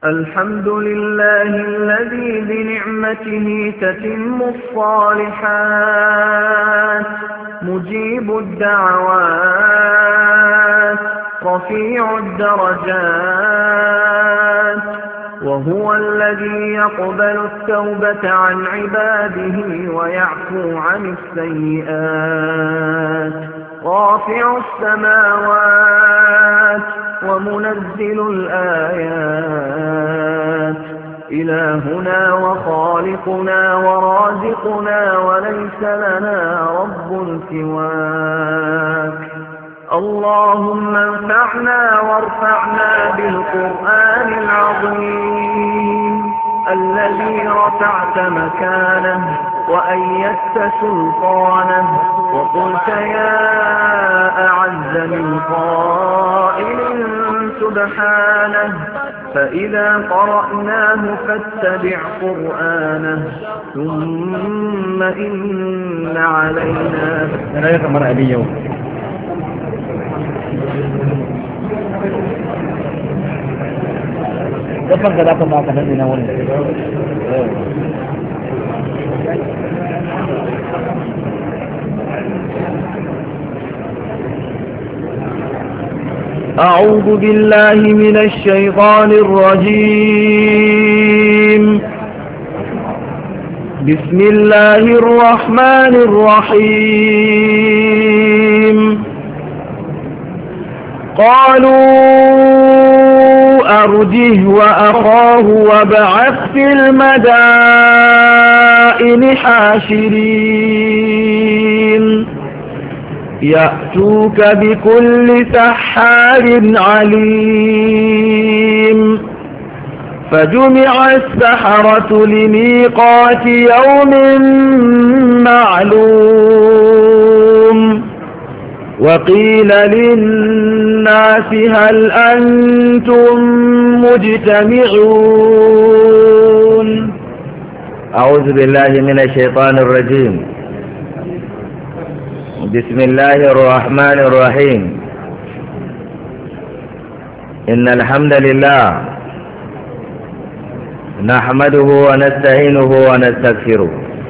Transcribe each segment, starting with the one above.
الحمد لله الذي بنعمته تتم الصالحات مجيب الدعوات رفيع الدرجات وهو الذي يقبل التوبة عن عباده ويعفو عن السيئات رافع السماوات ومنزل الآيات إلهنا وخالقنا ورازقنا وليس لنا رب سواك اللهم انفعنا وارفعنا بالقرآن العظيم الذي رفعت مكانه وأيدت سلطانه وقلت يا أعز من قائل سبحانه فإذا قرأناه فاتبع قرآنه ثم إن علينا أعوذ بالله من الشيطان الرجيم بسم الله الرحمن الرحيم قالوا أرجه وأخاه وابعث في المدائن حاشرين يأتوك بكل سحار عليم فجمع السحرة لميقات يوم معلوم وقيل للناس هل أنتم مجتمعون أعوذ بالله من الشيطان الرجيم بسم الله الرحمن الرحيم إن الحمد لله نحمده ونستعينه ونستغفره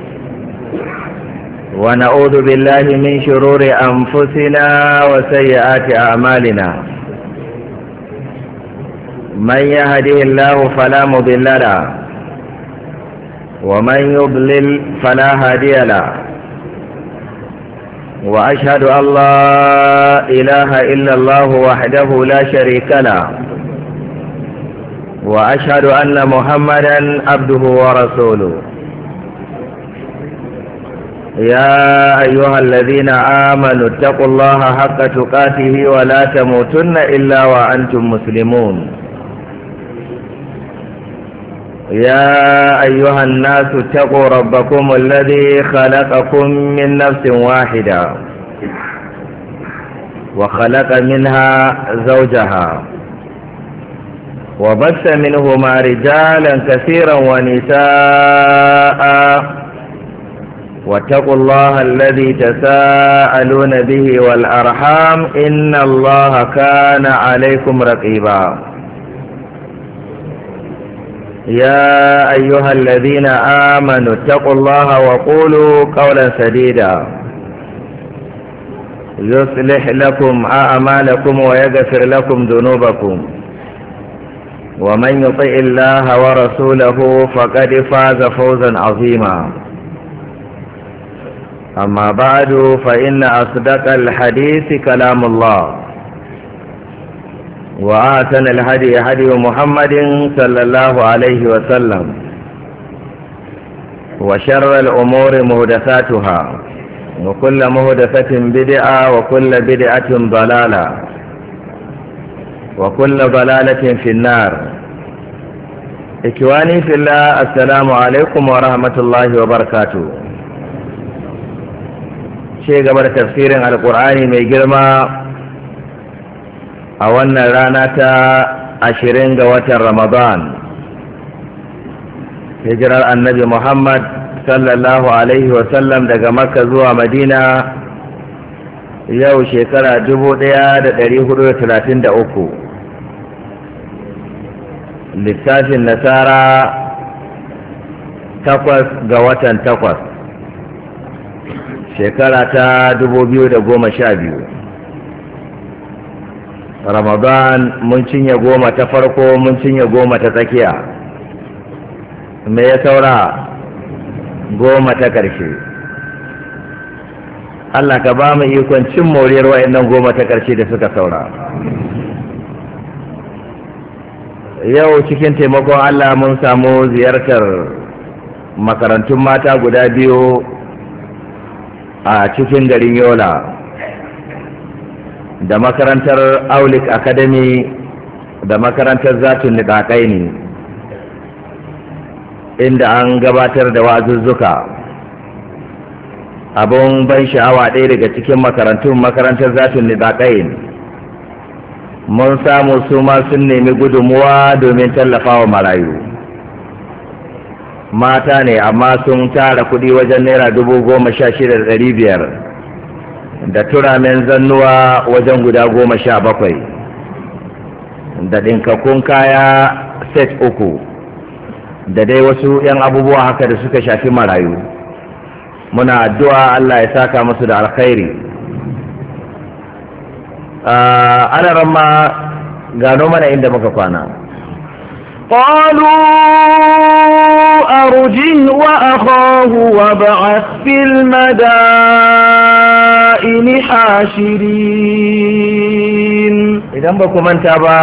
ونعوذ بالله من شرور أنفسنا وسيئات أعمالنا من يهده الله فلا مضل له ومن يضلل فلا هادي له وأشهد أن لا إله إلا الله وحده لا شريك له وأشهد أن محمدا عبده ورسوله يا أيها الذين آمنوا اتقوا الله حق تقاته ولا تموتن إلا وأنتم مسلمون يا أيها الناس اتقوا ربكم الذي خلقكم من نفس واحدة وخلق منها زوجها وبث منهما رجالا كثيرا ونساء واتقوا الله الذي تساءلون به والأرحام إن الله كان عليكم رقيبا يا أيها الذين آمنوا اتقوا الله وقولوا قولا سديدا يصلح لكم أعمالكم ويغفر لكم ذنوبكم ومن يطع الله ورسوله فقد فاز فوزا عظيما أما بعد فإن أصدق الحديث كلام الله وآتنا الهدي هدي محمد صلى الله عليه وسلم وشر الأمور مهدثاتها وكل مهدثة بدعة وكل بدعة ضلالة وكل ضلالة في النار إخواني في الله السلام عليكم ورحمة الله وبركاته شيء قبل تفسير القرآن من جرمى a wannan rana ta 20 ga watan Ramadan hijirar annabi Muhammad sallallahu alaihi wasallam daga Makka zuwa Madina yau shekara 1433 lissafin nasara 8 ga watan 8 shekara ta 2012. Ramadan mun cinye 10 ta farko, mun cinye 10 ta tsakiya, me ya saura 10 ta ƙarshe. Allah ka ba mu ikon cin moriyar wa'annan 10 ta ƙarshe da suka saura. Yau cikin taimakon Allah mun samu ziyartar makarantun mata guda biyu a cikin garin Yola, da makarantar Aulik Academy da makarantar Zatun Niƙaƙaini, inda an gabatar da wa'azuzzuka. Abun ban sha'awa ɗaya daga cikin makarantun makarantar Zatun Niƙaƙaini, mun samu su ma sun nemi gudunmuwa domin tallafawa marayu. Mata ne amma sun tara kuɗi wajen naira 16,500 da turamen zannuwa wajen guda 17 da ɗinkakkun kaya set 3 da dai wasu 'yan abubuwa haka da suka shafi marayu. Muna addu'a Allah ya saka musu da alkhairi. Ana ramma gano mana inda muka kwana. قالوا أرجه وأخاه وابعث في المدائن حاشرين. idan ba ku manta ba,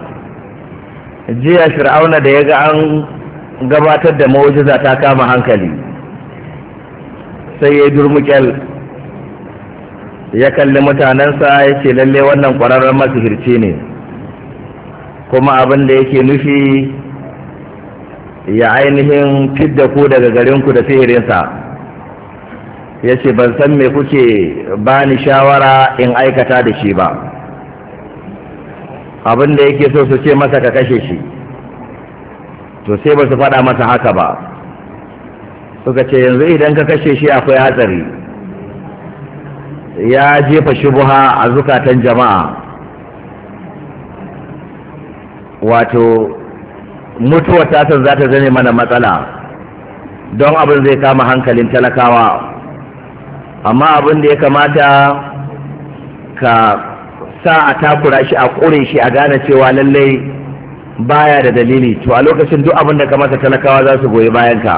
jiya fir'auna da ya ga an gabatar da mu'jiza ta kama hankali, sai ya durmukel ya kalli mutanensa ya ce lalle wannan ƙwararren masihirci ne, kuma abin da yake nufi ya ainihin fidda ku daga garinku da sihirinsa. Ya ce ban san me kuke ba ni shawara in aikata da shi ba. Abin da yake so su ce masa ka kashe shi, to sai ba su faɗa masa haka ba. Suka ce yanzu idan ka kashe shi akwai hatsari, ya jefa shubuha a zukatan jama'a, wato mutuwar tasan za ta zane mana matsala, don abin zai kama hankalin talakawa. Amma abin da ya kamata ka sa a takura shi, a ƙure shi, a gane cewa lallai baya da dalili, to a lokacin duk abin da ka masa talakawa za su goyi bayanka.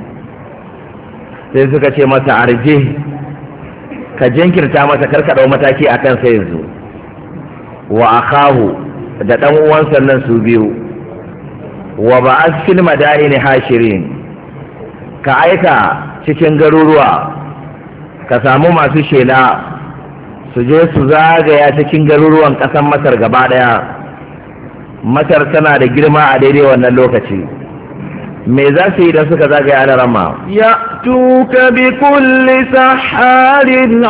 Sai suka ce masa arje, ka jinkirta masa, karka ɗau mataki a kansa yanzu. Wa akahu, da ɗan uwansa nan su biyu, wa ba'ath fil madaini hashirin, ka aika cikin garuruwa, ka samu masu shela su je su zagaya cikin garuruwan ƙasar Masar gaba ɗaya. Masar tana da girma a daidai wannan lokaci. Me za su yi idan suka zagaya ana rama? Ya tuka bi kulli saharin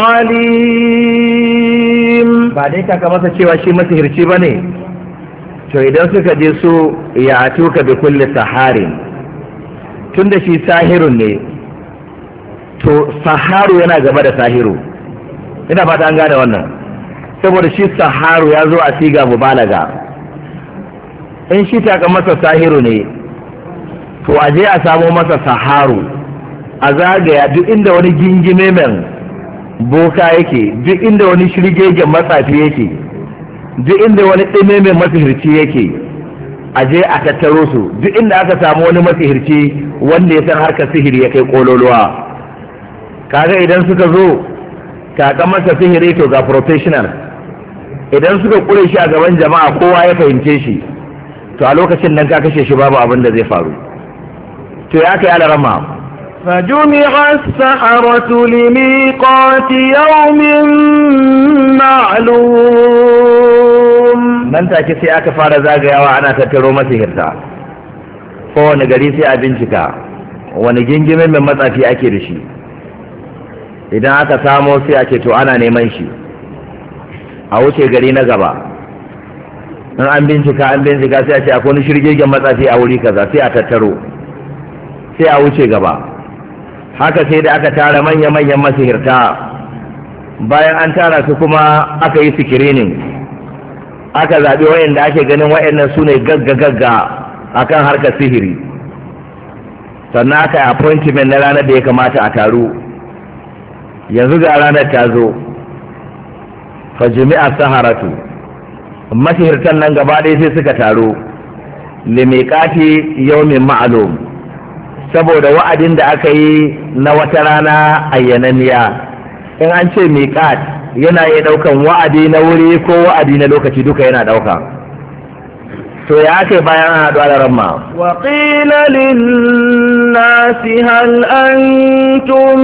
alim. Ba dai kaka masa cewa shi masihirci ba ne? To idan suka je su ya tuka bi kulli saharin, tunda shi sahirun ne, to saharu yana gaba da sahiru. Ina fata an gane wannan, saboda shi saharu ya zo a siga mubalaga. In shi taka masa sahiru ne, to a je a samo masa saharu, a zagaya duk inda wani gingime men boka yake, duk inda wani shirgegen matsafi yake, duk inda wani ɗime mai masihirci yake, a je a tattaro su. Duk inda aka samu wani masihirci wanda ya san harkar sihiri ya kai kololuwa, kaga idan suka zo taka masa sihiri, to ga professional. Idan suka kure shi a gaban jama'a kowa ya fahimce shi, to a lokacin nan ka kashe shi babu abin da zai faru. To ya kai alarama, فجمع السحرة لميقات يوم معلوم. nan take sai aka fara zagayawa ana tattaro masihirta. Kowane gari sai a bincika wani gingimin mai matsafi ake da shi. Idan aka samo sai ake to ana neman shi, a wuce gari na gaba. In an bincika sai a ce akwai wani shirgegen matsafi a wuri kaza, sai a tattaro, sai a wuce gaba. Haka sai da aka tara manya-manyan masihirta. Bayan an tara su kuma aka yi screening, aka zaɓi wa'anda ake ganin wa'annan su ne gagga akan harkar sihiri, sannan aka yi appointment na ranar da ya kamata a taru. Yanzu ga ranar ta zo, fa jami'a saharatu, masihirtan nan gaba ɗaya sai suka taru limiqati yawmin ma'lum, saboda wa'adin da aka yi na wata rana ayyananniya. In an ce miqat yana iya ɗaukan wa'adi na wuri ko wa'adi na lokaci, duka yana ɗauka. to ya ake bayan an haɗu da ramma. wa qila lin-nasi hal antum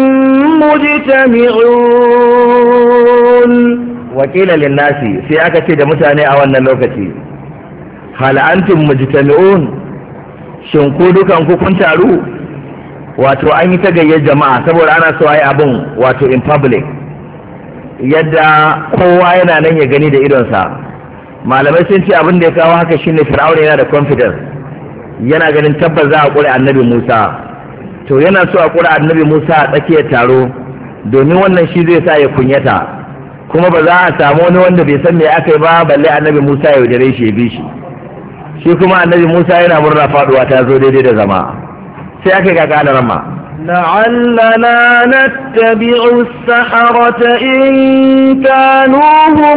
mujtami'un. wa qila lin-nasi, sai aka ce da mutane a wannan lokaci, hal antum mujtami'un, shin ku dukan ku kun taru? Wato an yi ta gayyar jama'a saboda ana so a yi abin wato in public, yadda kowa yana nan ya gani da idonsa. Malamai sun ce abin da ya kawo haka shine Fir'auna yana da confidence, yana ganin tabbas za a ƙure annabi Musa, to yana so a ƙure annabi Musa a tsakiyar taro, domin wannan shi zai sa ya kunyata, kuma ba za a samu wani wanda bai san me aka yi ba, balle annabi Musa ya yaudare shi ya bi shi. Shi kuma annabi Musa yana murna faduwa ta zo daidai da zama, sai aka yi kaka da rama. لعلنا نتبع السحرة إن كانوا هم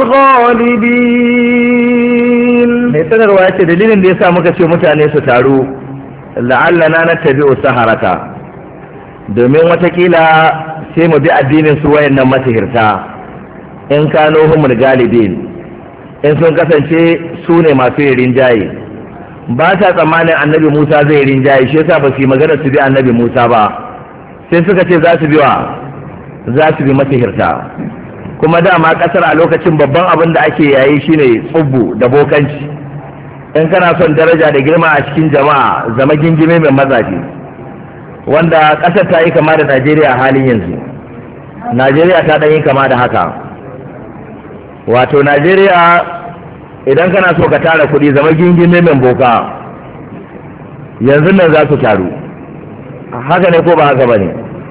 الغالبين. mai sanarwa ya ce dalilin da ya sa muka ce mutane su taru la'allana nattabi'u saharata, domin watakila sai mu bi addinin su wayannan masihirta, in kano humul galibin, in sun kasance su ne masu yin rinjaye. Ba ta tsammanin annabi Musa zai rinjaye, shi yasa ba su yi magana su bi annabi Musa ba, sai suka ce za su bi wa, za su bi masihirta. Kuma dama kasar a lokacin babban abin da ake yayi shine tsubbu da bokanci. In kana son daraja da girma a cikin jama'a, zama gingime mai mazaje, wanda kasar ta yi kama da Najeriya a halin yanzu. Najeriya ta ɗan yi kama da haka. Wato Najeriya idan kana so ka tara kuɗi, zama gingime mai boka, yanzu nan za su taru. Haka ne ko ba haka ba ne?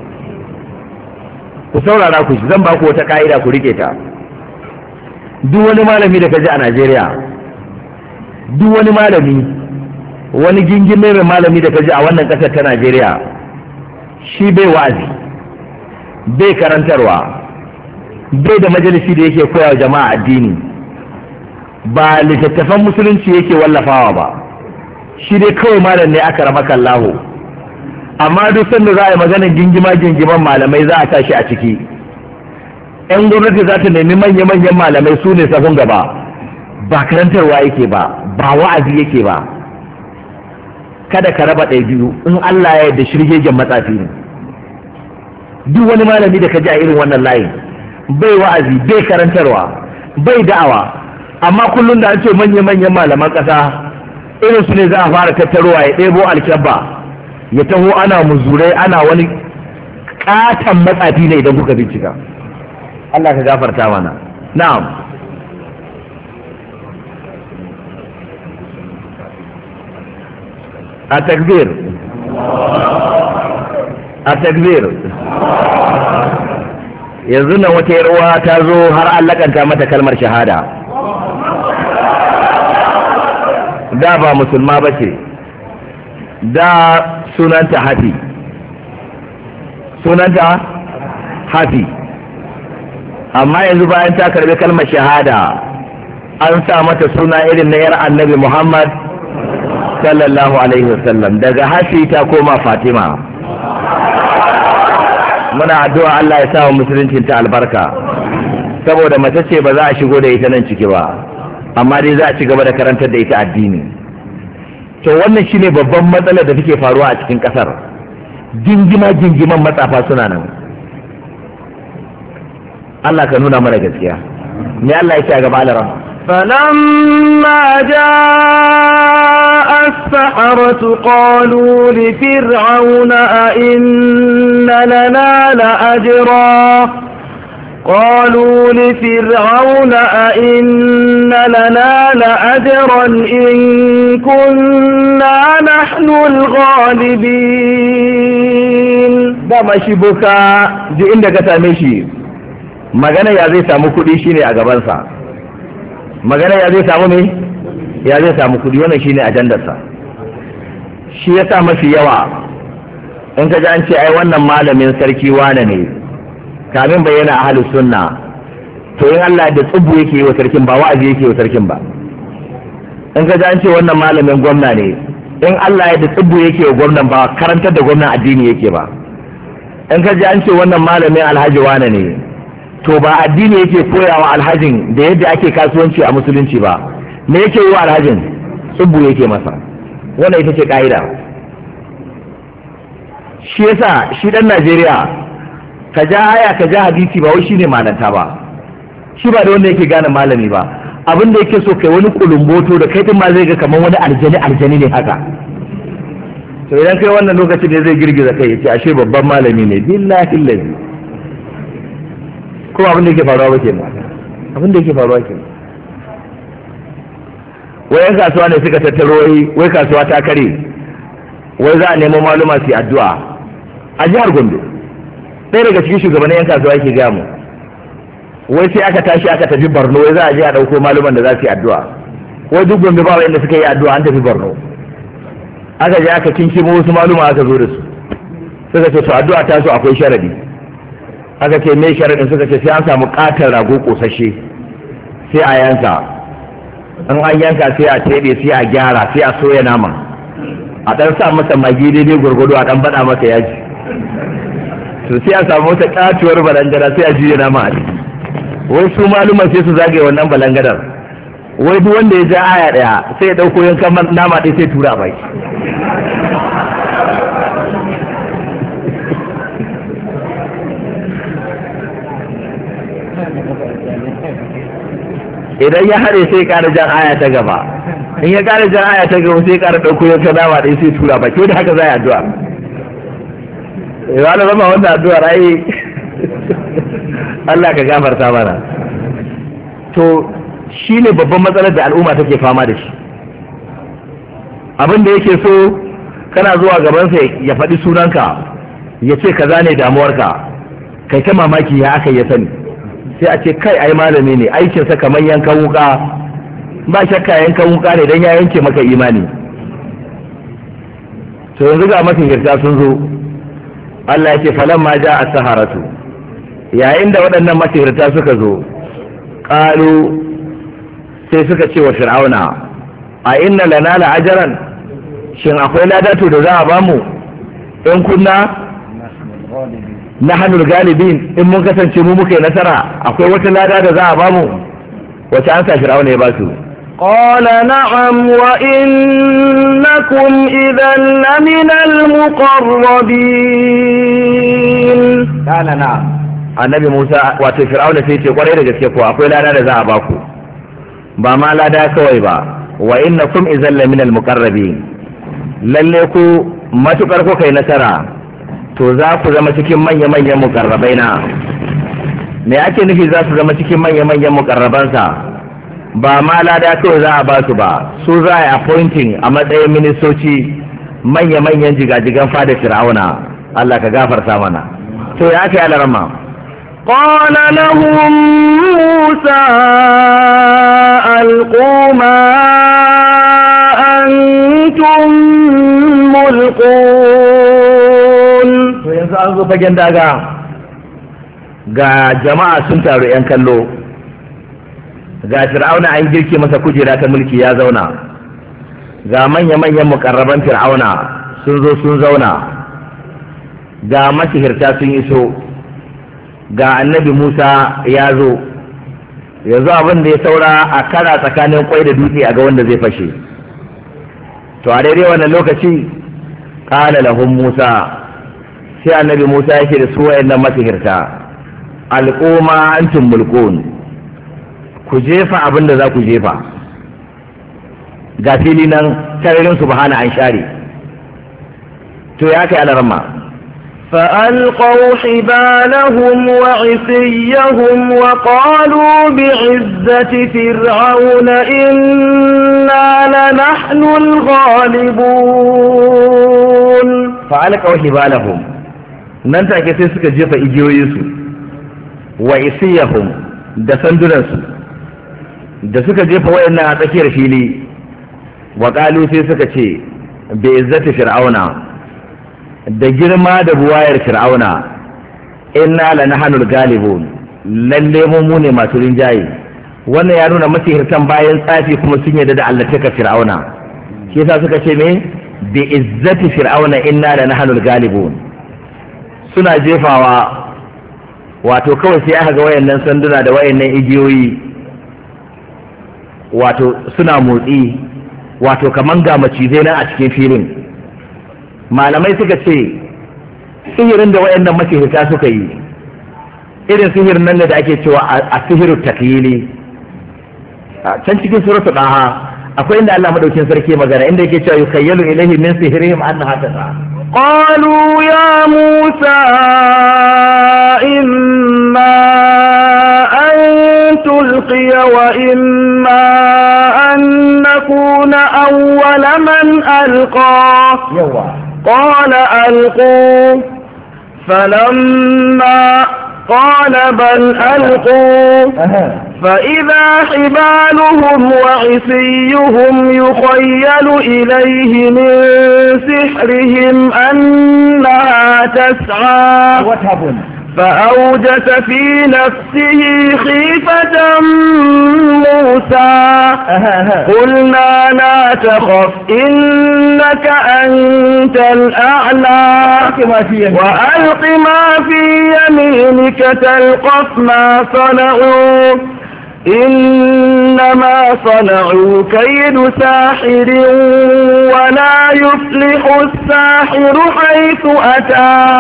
Ku saurara ku, zan ba ku wata ka'ida ku rike ta. Duk wani malami da ka ji a Najeriya, duk wani malami, wani gingime mai malami da ka ji a wannan ƙasar ta Najeriya, shi bai wa'azi, bai karantarwa, bai da majalisi da yake koya wa jama'a addini, ba littattafan musulunci yake wallafawa ba, shi dai kawai malam ne aka rama kallahu. Amma duk sanda za a yi maganar gingiman malamai za a tashi a ciki. 'Yan gwamnati za ta nemi manya-manyan malamai su ne sahun gaba, ba karantarwa yake ba, ba wa'azi yake ba. Kada ka raba ɗaya biyu, in Allah ya yarda shirgegen matsafi ne. Duk wani malami da ka ji a irin wannan layin, bai wa'azi, bai karantarwa, bai da'awa, amma kullum da an ce manya-manyan malaman ƙasa, irin su ne za a fara tattarowa ya ɗebo alkyabba, ya taho ana muzurai, ana wani ƙaton matsafi ne idan kuka bincika. Allah ka gafarta mana. Na'am. A takbir. A takbir. Yanzu nan wata yarwa ta zo har an lakanta mata kalmar shahada. Da ba musulma ba ce, da sunanta hafi, sunanta hafi, amma yanzu bayan ta karbi kalmar shahada an sa mata suna irin na 'yar annabi Muhammad sallallahu alaihi wasallam, daga hafi ta koma Fatima. Muna addu'a Allah ya sa wa musuluncin ta albarka, saboda mace ce ba za a shigo da ita nan ciki ba, amma dai za a ci gaba da karantar da ita addini. To wannan shine babban matsalar da take faruwa a cikin kasar, jingiman matsafa suna nan. Allah ka nuna mana gaskiya. Me Allah yake a gaba alaran? فلما جاء السحرة قالوا لفرعون أئن لنا لأجرا قالوا لفرعون أئن لنا لأجرا إن كنا نحن الغالبين. dama shi boka duk inda ka same shi magana ya zai samu kuɗi shine a gabansa. Magana ya zai samu me? Ya zai samu kuɗi, wannan shine ajandarsa. shi yasa mafi yawa in ka ji an ce ai wannan malamin sarki wane ne kamin bayyana ahlus sunna, to in Allah da tsubu yake yi wa sarkin ba wa'azi yake yi wa sarkin ba. in ka ji an ce wannan malamin gwamna ne, in Allah ya da tsubu yake wa gwamnan ba karantar da gwamnan addini yake ba. in ka ji an ce wannan malamin alhaji wane ne, to ba addini yake koyawa alhajin da yadda ake kasuwanci a musulunci ba, me yake yi wa alhajin? tsubu yake masa. wannan ita ce ka'ida. shi yasa shi dan Najeriya ka ja aya ka ja hadisi ba wai shine malanta ba, shi ba da wanda yake gane malami ba. abin da yake so kai wani kulumboto da kai din ma zai ga kamar wani aljani ne haka. to idan kai wannan lokacin ne zai girgiza kai ya ce ashe babban malami ne billahi lazi. kuma abin da yake faruwa ba kenan, abin da yake faruwa kenan. wayan kasuwa ne suka tattaro wai kasuwa ta kare, wai za a nemo maluma su yi addu'a a jihar Gombe. ɗaya daga cikin shugabannin yan kasuwa yake gaya mu, wai sai aka tashi aka tafi Borno, wai za a je a ɗauko maluman da za su yi addu'a. wai duk Gombe ba wanda suka yi addu'a, an tafi Borno. aka je aka kinkimo wasu maluma aka zo da su, suka ce to addu'a ta so akwai sharadi. aka ce me sharadin? suka ce sai an samu katon rago kosashe sai a yanka, in an yanka sai a teɗe sai a gyara sai a soya nama, a ɗan sa masa magi daidai gwargwado, a ɗan baɗa masa yaji, to sai a samu wata katuwar balangara sai a juya nama a ciki. wai su maluman sai su zagaye wannan balangadar, wai duk wanda ya ja aya ɗaya sai ya ɗauko yankan nama ɗaya sai tura a baki. idan ya haɗe sai ƙara jan aya ta gaba, in ya ƙara jan aya ta gaba sai ƙara ɗauko yankan nama ɗaya sai tura baki. da haka za a yi addu'a. ya na zama wannan addu'ar ai Allah ka gafarta mana. to shi ne babban matsalar da al'umma take fama da shi. abin da yake so kana zuwa gabansa ya faɗi sunanka ya ce kaza ne damuwarka, kai ta mamaki ya aka ya sani, sai a ce kai ai malami ne, aikinsa kamar yankan wuka. ba shakka yankan wuka ne don ya yanke maka imani. to yanzu ga masihirta sun zo. Allah ya ce falan ma ja as-saharatu, yayin da waɗannan masihirta suka zo, qalu sai suka ce wa fir'auna a inna lana la ajran, shin akwai ladatu da za a bamu in kunna nahnu galibin, in mun kasance mu muka yi nasara akwai wata lada da za a bamu? wace an sa fir'auna ya ba su? قال نعم وإنكم إذا لمن المقربين. قال نعم. annabi Musa wato fir'auna sai ce kwarai da gaske ko akwai lada da za a baku, ba ma lada kawai ba, wa innakum idzal lamin almuqarrabin, lalle ku matukar ku kai nasara to za ku zama cikin manya-manyan muqarrabaina. me ake nufi za su zama cikin manya-manyan muqarrabansa? ba ma lada kawai za a ba su ba, su za a yi appointing a matsayin ministoci manya-manyan jigajigan fada fir'auna. Allah ka gafarta mana. to ya kai alarma. قال لهم موسى ألقوا ما أنتم ملقون. to yanzu an zo fagen daga ga jama'a sun taru 'yan kallo, ga fir'auna an girke masa kujera ta mulki ya zauna, ga manya-manyan mukarraban fir'auna sun zo sun zauna, ga masihirta sun iso, ga annabi Musa ya zo. yanzu abin da ya saura a kara tsakanin kwai da dutse a ga wanda zai fashe. to a daidai wannan lokaci qala lahum Musa, sai annabi Musa yake da su wayannan masihirta, alquma antum mulkun, ku jefa abin da za ku jefa. ga fili nan sararin subhana an share. to ya kai alarma. فألقوا حبالهم وعصيهم وقالوا بعزة فرعون إنا لنحن الغالبون. فألقوا حبالهم، nan take sai suka jefa igiyoyinsu, wa isiyahum da sandunansu, da suka jefa wayannan a tsakiyar fili, wa qalu sai suka ce bi izzati fir'auna da girma da buwayar fir'auna inna lanahnul galibun lalle mu ne masu rinjaye. wannan ya nuna masihirtan bayan tsafi kuma sun yarda da Allah taka fir'auna, shi yasa suka ce me bi izzati fir'auna inna lanahnul galibun. suna jefawa wato kawai sai aka ga wayannan sanduna da wayannan igiyoyi wato suna motsi, wato kaman ga macizai nan a cikin filin. malamai suka ce sihirin da wayannan masihirta suka yi irin sihirin nan da ake cewa a sihiru takyili. can cikin suratul daha akwai inda Allah madaukin sarki magana inda yake cewa yukayyalu ilayhi min sihrihim annaha tas'a. قالوا يا موسى إما أن تلقي وإما أن نكون أول من ألقى قال ألقوا فلما قال بل ألقوا فإذا حبالهم وعصيهم يخيل إليه من سحرهم أنها تسعى فأوجس في نفسه خيفة موسى قلنا لا تخف إنك أنت الأعلى وألق ما في يمينك تلقف ما صنعوا إنما صنعوا كيد ساحر ولا يفلح الساحر حيث أتى.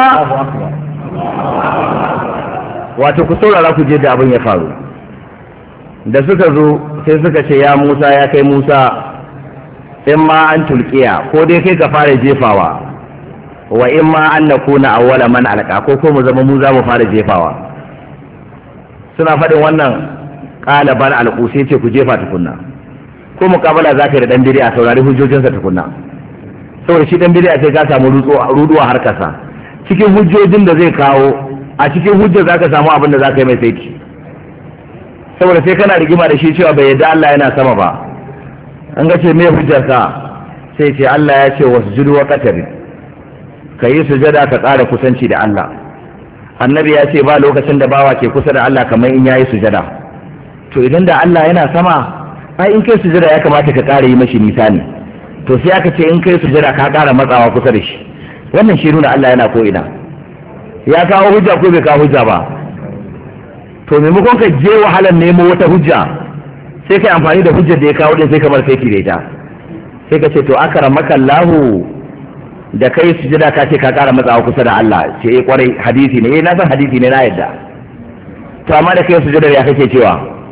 wato ku saurara ku je da abin ya faru. da suka zo sai suka ce ya Musa, ya kai Musa, in ma an tulkiya ko dai kai ka fara jefawa, wa in ma an nakuna awwala man alqa ko mu zama mu za mu fara jefawa. suna faɗin wannan qala bal alqu sai ce ku jefa tukunna. ko mukabala zaka da dan bid'a saurari hujjojinsa tukunna, saboda shi dan bid'a sai ka samu ruduwa har kasa cikin hujjojin da zai kawo. a cikin hujja za ka samu abin da za ka yi mai saiti, saboda sai kana rigima da shi cewa bai yadda Allah yana sama ba. an ga ce mai hujjarsa sai ce Allah ya ce wasu judu wa katari, ka yi sujada ka ƙara kusanci da Allah. annabi ya ce ba lokacin da bawa ke kusa da Allah kamar in yayi sujada. to idan da Allah yana sama ai in kai sujada ya kamata ka ƙara yi mashi nisa ne, to sai aka ce in kai sujada ka ƙara matsawa kusa da shi. wannan shi nuna Allah yana ko ina. ya kawo hujja ko bai kawo hujja ba? to maimakon ka je wahalar nemo wata hujja sai ka amfani da hujjar da ya kawo din sai kamar sai ki da ita, sai ka ce to akramaka Allahu da kai sujada ka ce ka kara matsawa kusa da Allah. ce eh kwarai hadisi ne, na san hadisi ne na yadda. to amma da kai sujada ya kake cewa?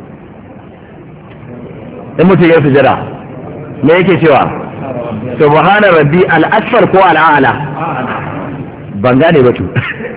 in mutum ya sujada me yake cewa? subhana rabbi al-asfar ko al-a'la? ban gane ba to.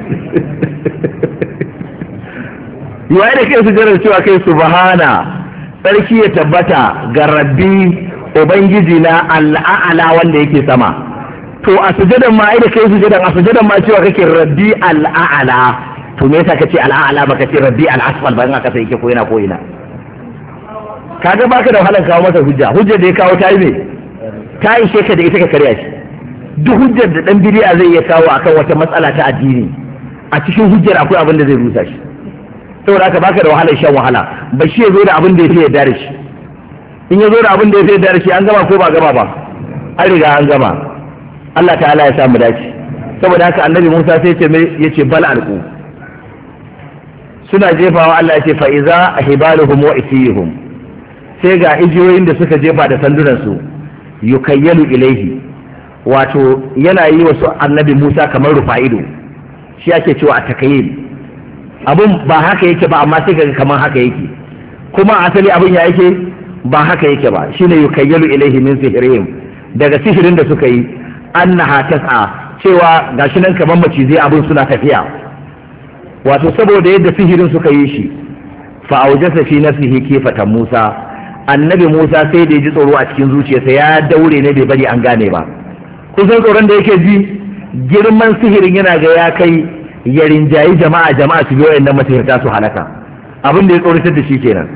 yayi da kai sujada cewa kai subhana sarki ya tabbata ga rabbi ubangiji na al-a'la wanda yake sama. to a sujadan ma ai da kai sujadan a sujadan ma cewa kake rabbi al-a'la, to me yasa kace al-a'la baka ce rabbi al-asfal ba in aka sai yake ko ina ko ina? kaga baka da wahalar kawo masa hujja. hujjar da ya kawo ta yi me? ta ishe ka da ita ka karya shi. duk hujjar da dan bid'a zai iya kawo akan wata matsala ta addini, a cikin hujjar akwai abin da zai rusa shi. saboda haka baka da wahalar shan wahala, ba shi ya zo da abin da ya fi yarda da shi. in ya zo da abin da ya fi yarda da shi an gama ko ba gama ba? an riga an gama. Allah ta'ala ya samu dace. saboda haka annabi Musa sai ya ce bal alqu. suna jefawa Allah ya ce fa iza hibaluhum wa isiyuhum, sai ga igiyoyin da suka jefa da sandunan su yukayyalu ilaihi, wato yana yi wasu annabi Musa kamar rufa'ido, shi ake cewa a takayyil. abun ba haka yake ba amma sai kaga kamar haka yake, kuma asali abun ya yake ba haka yake ba. shine yukayyalu ilaihi min sihrihim, daga sihirin da suka yi annaha tas'a, cewa gashi nan kamar macizai abun suna tafiya. wato saboda yadda sihirin suka yi shi, fa aujasa fi nafsihi kifatan Musa, annabi Musa sai da ya ji tsoro a cikin zuciyarsa, ya daure ne bai bari an gane ba. kusan tsoron da yake ji girman sihirin yana ga ya kai ya rinjayi jama'a su biyo wayannan masihirta su halaka. abin da ya tsoratar da shi kenan.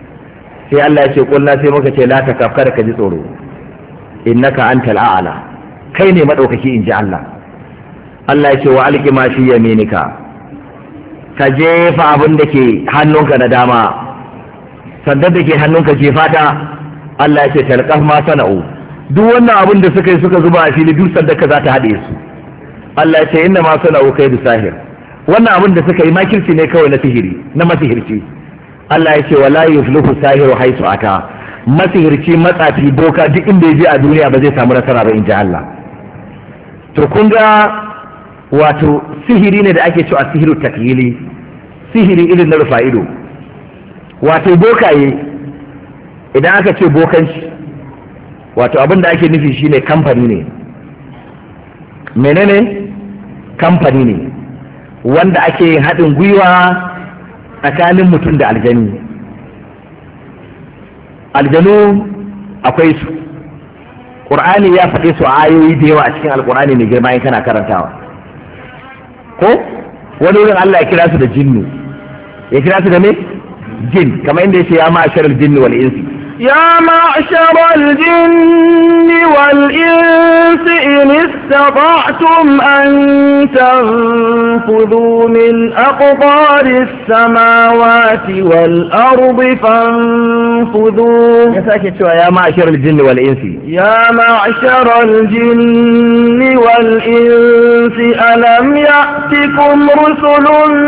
sai Allah ya ce kullu sai muka ce la takaf kada ka ji tsoro, innaka antal a'la, kai ne madaukaki in ji Allah. Allah ya ce wa alqi ma fi yaminika, ka jefa abin da ke hannunka na dama, sandar da ke hannunka jefa ta. Allah ya ce talqaf ma sana'u, duk wannan abin da suka yi suka zuba a fili duk sandar ka za ta haɗe su. Allah ya ce inna ma sana'u kaidu sahir, wannan abin da suka yi makirci ne kawai na sihiri, na masihirci. Allah ya ce wala yuflihu sahiru haisu ata, masihirci matsafi boka duk inda ya je a duniya ba zai samu nasara ba in ji Allah. To kun ga wato sihiri ne da ake cewa sihiru takyili, sihiri irin na rufa ido. Wato bokaye idan aka ce bokanci, wato abin da ake nufi shine kamfani ne. Menene kamfani ne wanda ake yin haɗin gwiwa tsakanin mutum da aljani. Aljanu akwai su, ƙur'ani ya faɗe su a ayoyi da yawa a cikin alƙur'ani mai girma in kana karantawa. Ko wani wurin Allah ya kira su da jinnu, ya kira su da me? Jin, kamar inda ya ce ya ma'asharal jinni wal insi. يا معشر الجن والإنس إن استطعتم أن تنفذوا من أقطار السماوات والأرض فانفذوا. يا معشر الجن والإنس، يا معشر الجن والإنس ألم يأتكم رسل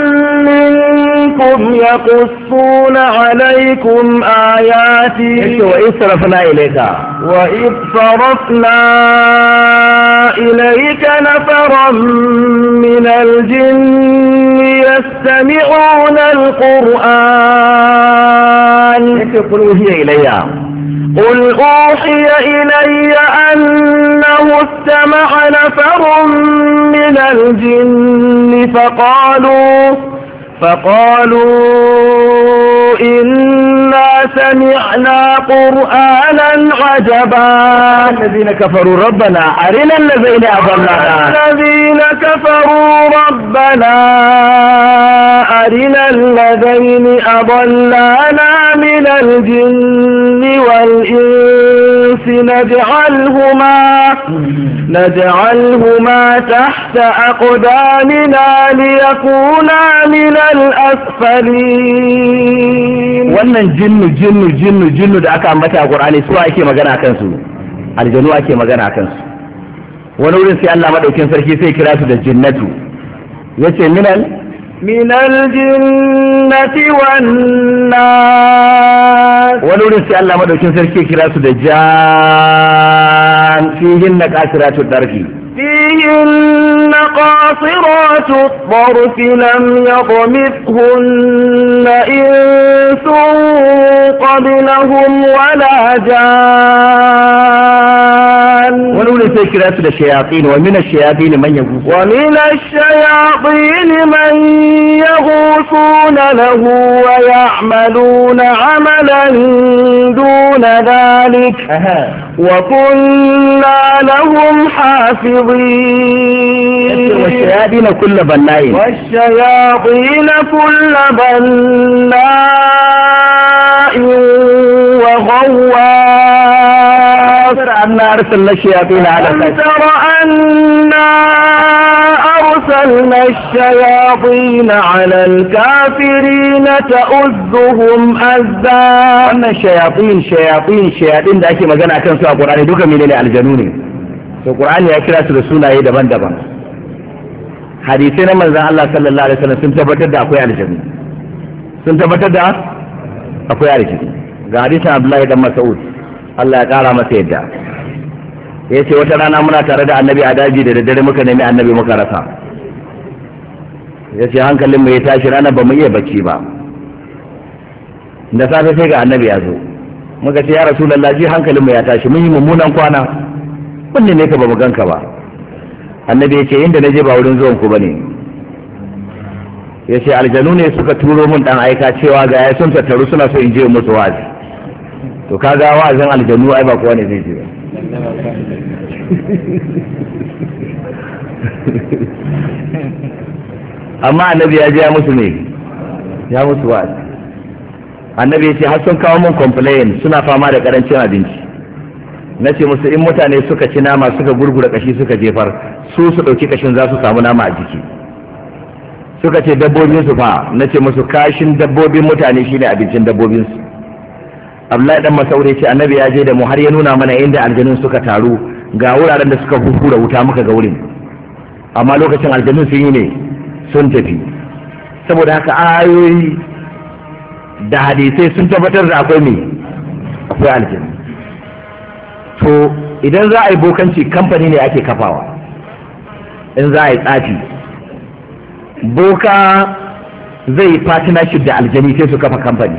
منكم يقصون عليكم آياتي وإذ صرفنا إليك نفرا من الجن يستمعون القرآن. قل أوحي إلي أنه استمع نفر من الجن فقالوا إنا سمعنا قرآنا عجبا. الذين كفروا ربنا أرنا الذين أضلانا من الجن والإنس نجعلهما تحت أقدامنا ليكونا من الأسفلين. wannan jinnu da aka ambata a Qur'ani su ake magana akan su, aljanu ake magana akan su. Wani wurin sai Allah madaukin sarki sai kira su da jinnatu, yace minal jinnati wan nas. Wani wurin sai Allah madaukin sarki kira su da jan, fihin naqasiratu darfi, فيهن قاصرات الطرف لم يطمثهن إنس قبلهم ولا جان. ولولا سيكرات الشياطين ومن الشياطين من يغوصون له ويعملون عملا دون ذلك وكنا لهم حافظين. والشياطين كل بناء وغواص. أنا أرسلنا الشياطين على ترى أنا أرسلنا الشياطين على الكافرين تؤذهم أذى. أن الشياطين da ake magana kan su a Qur'ani duka menene aljanu ne. To Qur'ani ya kira su da sunaye daban-daban. Hadisai na manzon Allah sallallahu alaihi wasallam sun tabbatar da akwai aljanu. Ga hadisin Abdullahi dan Mas'ud, Allah ya kara masa yadda. Yace wata rana muna tare da Annabi a daji da daddare muka nemi Annabi muka rasa. Yace hankalin mu ya tashi rana ba mu iya bacci ba. Da safe sai ga Annabi ya zo. Muka ce ya Rasulullah ji hankalin mu ya tashi, mun yi mummunan kwana. Wanne ne ka ba mu ganka ba? Annabi ya ce inda na je ba wurin zuwan ku bane. Ya ce aljanu ne suka turo mun dan aika cewa ga ya sun tattaru suna so in je musu wazi. To kaga wa'azin aljanu ai ba kowa ne zai je. Amma annabi ya je ya musu ne, ya musu wazi. Annabi ya ce har sun kawo mun complain suna fama da karancin abinci. na ce musu in mutane suka ci nama suka gurgura kashi suka jefar su ɗauki kashin za su samu nama a jiki. Suka ce dabbobin su fa, na ce musu kashin dabbobin mutane shine abincin dabbobin su. Abdullahi dan Masaure ce annabi ya je da mu har ya nuna mana inda aljanun suka taru ga wuraren da suka hura wuta muka ga wurin, amma lokacin aljanun sun yi ne sun tafi. Saboda haka ayoyi da hadisai sun tabbatar da akwai aljanu. To idan za a yi bokanci kamfani ne ake kafawa, in za a yi tsafi boka zai yi partnership da aljani sai su kafa kamfani.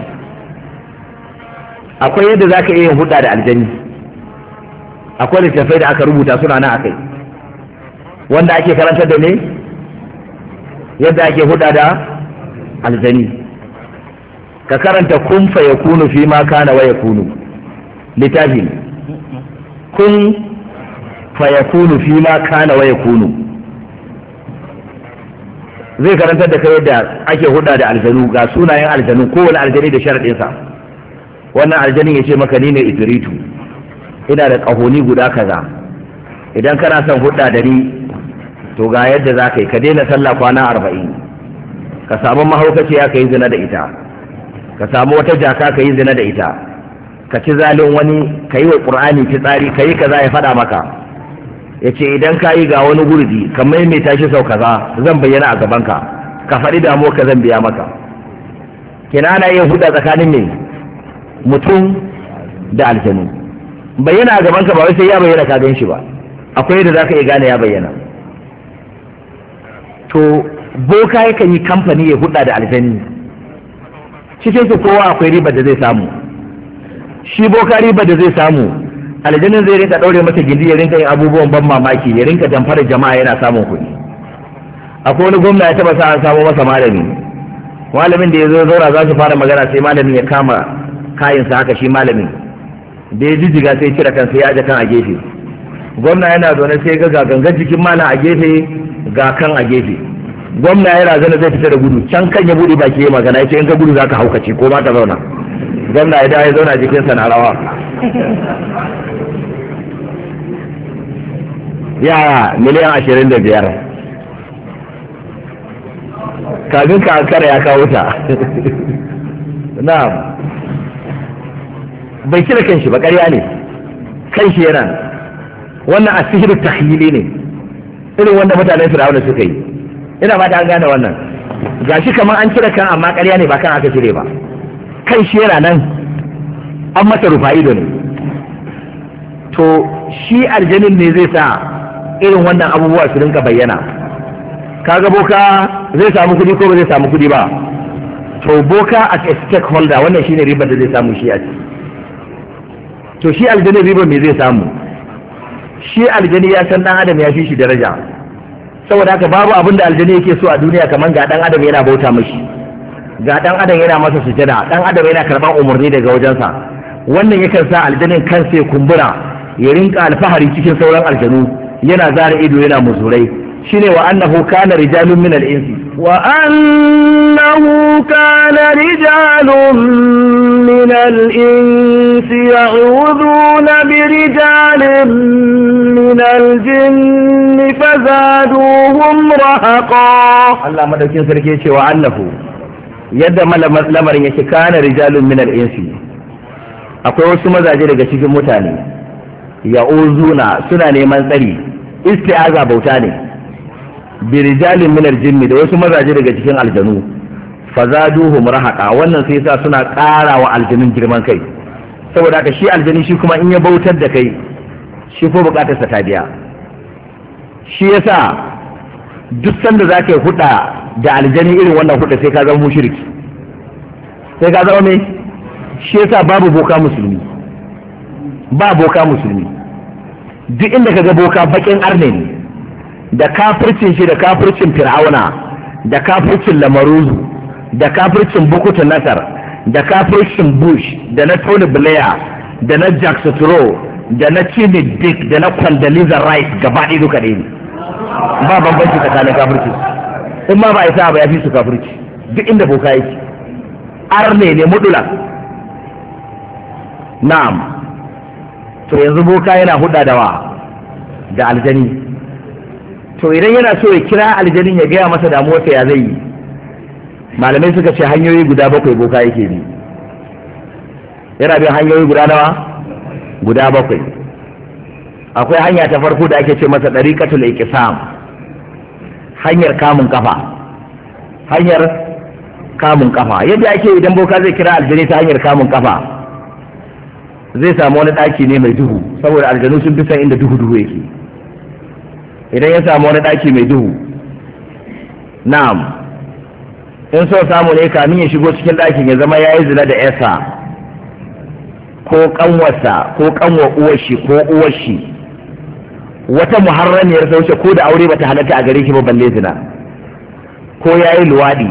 Akwai yadda za ka iya yin hudda da aljani, akwai littattafai da aka rubuta suna nan akai wanda ake karantar da ne yadda ake hudda da aljani. Ka karanta kun fa yakunu fi ma kana wa yakunu, littafi kun fa yakunu fi ma kana wa yakunu zai karantar da kai yadda ake hudda da aljanu, ga sunayen aljanu kowane aljani da sharaɗinsa. Wannan aljanin ya ce maka ni ne ifiritu, ina da ƙahoni guda kaza, idan kana son hudda da ni to ga yadda za ka yi, ka daina sallah kwana 40, ka samu mahaukaciya ka yi zina da ita, ka samu wata jaka ka yi zina da ita, ka ci zalin wani, ka yi wa ƙur'ani fitsari, ka yi kaza ya faɗa maka. Ya ce idan ka yi ga wani gurdi ka maimaita shi sau kaza zan bayyana a gabanka, ka faɗi damuwa ka zan biya maka. Kina ana yin hudda tsakanin ne mutum da aljanu. Bayyana a gabanka ba wai sai ya bayyana ka gan shi ba, akwai yadda za ka iya gane ya bayyana. To boka yakan yi kamfani ya hudda da aljani, cikin su kowa akwai ribar da zai samu. Shi boka ribar da zai samu, aljanin zai rinka daure masa gindi ya rinka yin abubuwan ban mamaki, ya rinka damfara jama'a yana samun kuɗi. Akwai wani gwamna ya taba sa an samo masa malami, malamin da ya zo zaura za su fara magana sai malamin ya kama kayansa haka, shi malamin da ya jijjiga sai cire kansa ya aje kan a gefe. Gwamna yana zaune sai ga gangan jikin malam a gefe ga kan a gefe. Gwamna ya razana zai fita da gudu, can kan ya buɗe baki ya magana ya ce in ka gudu za ka haukace ko ma ka zauna. Gwamna ya dawo ya zauna jikinsa na rawa. Yaya miliyan 25 kafin ka ankara ya kawo ta. Na'am, bai cire kanshi ba, ƙarya ne, kanshi yana wannan asihiru tahyili ne, irin wanda mutanen Fir'auna suka yi. Ina ba ta an gane wannan, gashi kamar an cire kan amma ƙarya ne, ba kan aka cire ba, kanshi yana nan an masa rufa ido ne. To shi aljanin ne zai sa irin wannan abubuwa su rinka bayyana. Kaga boka zai samu kudi ko ba zai samu kudi ba? To boka as a stakeholder wannan shine ribar da zai samu shi a ciki. To shi aljani ribar me zai samu? Shi aljani ya san dan adam ya fi shi daraja, saboda haka babu abin da aljani yake so a duniya kamar ga dan adam yana bauta mashi, ga dan adam yana masa sujada, dan adam yana karban umarni daga wajensa. Wannan yakan sa aljanin kansa ya kumbura, ya rinka alfahari cikin sauran aljanu, yana zara ido yana muzurai. shine wa annahu kana rijalun min al-insi wa annahu kana rijalun min al-insi ya'uduna bi rijalin min al-jinni fazaduhum rahaqa. Allah madaukin sarki ya ce wa annahu yadda lamarin yake kana rijalun min al-insi, akwai wasu mazaje daga cikin mutane ya'uzuna suna neman tsari, isti'aza bauta ne, bi rijalin min al-jinni da wasu mazaje daga cikin aljanu, fazaduhum rahaqa, wannan sai yasa suna ƙara wa aljanun girman kai, saboda haka shi aljani shi kuma in ya bautar da kai shi ko bukatar sa ta biya. Shi yasa duk sanda zaka yi huda da aljani irin wannan huda sai ka zama mushriki, sai ka zama me? Shi yasa babu boka musulmi, ba boka musulmi. Duk inda ka ga boka bakin arne ne, da kafircin shi da kafircin fir'auna, da kafircin lamaruzu, da kafircin bukutu nasar, da kafircin bush, da na tony blair, da na jack sutro, da na chini dick, da na condoleezza rice, gaba ɗaya duka ɗaya ne, ba bambanci tsakanin kafirci. In ma ba isa ba ya fi su kafirci duk inda boka yake, arne ne mudula. Na'am, to yanzu boka yana hudda da aljani. To idan yana so ya kira aljanin ya gaya masa damuwarsa ya zai yi, malamai suka ce hanyoyi guda 7 boka yake bi. Yana bin hanyoyi guda nawa? Guda 7. Akwai hanya ta farko da ake ce masa dariqatul iqsam, hanyar kamun kafa. Hanyar kamun kafa yadda ake idan boka zai kira aljani ta hanyar kamun kafa, zai samu wani daki ne mai duhu, saboda aljanu sun fi san inda duhu yake. Idan ya samu wani daki mai duhu, na'am, in so samu ne kamin ya shigo cikin dakin ya zama yayi zina da yarsa ko kanwarsa ko kanwar uwar shi ko uwar shi, wata muharramiyar sauce ko da aure bata halatta a gare shi ba balle zina, ko yayi luwadi,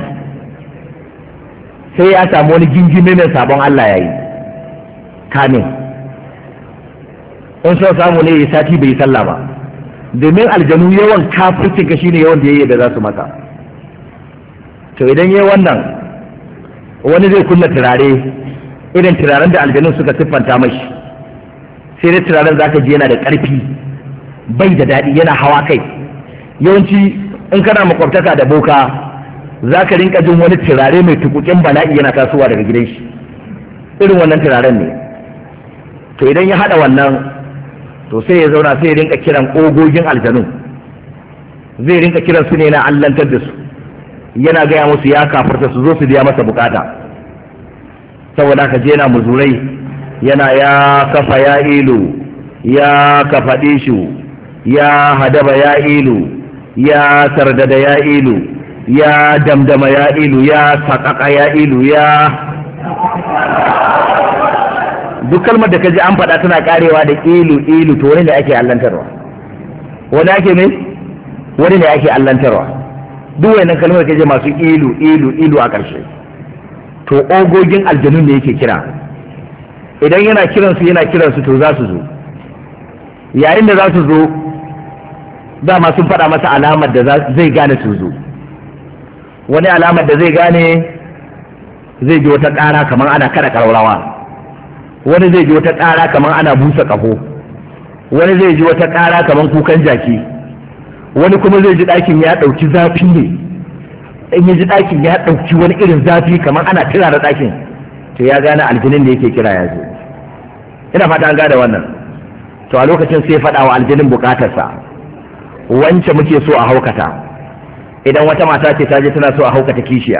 sai ya samu wani gingime mai sabon Allah yayi kamin. In so samu ne ya sati bai yi sallah ba, domin aljanu yawan kafircin ka shine yawan da yayi da za su maka. To idan yayi wannan, wani zai kunna turare irin turaren da aljanun suka siffanta mashi, sai dai turaren zaka ji yana da ƙarfi, bai da daɗi, yana hawa kai. Yawanci in kana makwabtaka da boka zaka rinka jin wani turare mai tukukin bala'i yana tasowa daga gidan shi, irin wannan turaren ne. To idan ya haɗa wannan, to sai ya zauna sai ya rinka kiran ogogin aljanu, zai rinka kiran su ne na allantar da su, yana gaya musu ya kafarta su zo su biya masa bukata. Saboda ka je yana muzurai, yana ya kafa ya ilu, ya kafa dishu, ya hadaba ya ilu, ya sardada ya ilu, ya damdama ya ilu, ya sakaka ya ilu, ya duk kalmar da ka ji an faɗa tana karewa da ilu to wani ne ake allantarwa, wani ne ake allantarwa. Duk wannan kalmar da ka ji masu ilu a ƙarshe, to ogogin aljanu ne yake kira. Idan yana kiransu to za su zo. Yayin da za su zo, dama sun faɗa masa alamar da zai gane su zo. Wani alamar da zai gane, zai ji wata ƙara kamar ana kada ƙararrawa, wani zai ji wata ƙara kamar ana busa ƙaho, wani zai ji wata ƙara kamar kukan jaki, wani kuma zai ji ɗakin ya ɗauki zafi ne. In ya ji ɗakin ya ɗauki wani irin zafi kamar ana turara ɗakin, to ya gane aljinin da yake kira ya zo. Ina fata an gane wannan. To a lokacin sai faɗa wa aljinin buƙatarsa, wance muke so a haukata. Idan wata mata ce ta je tana so a haukata kishiya,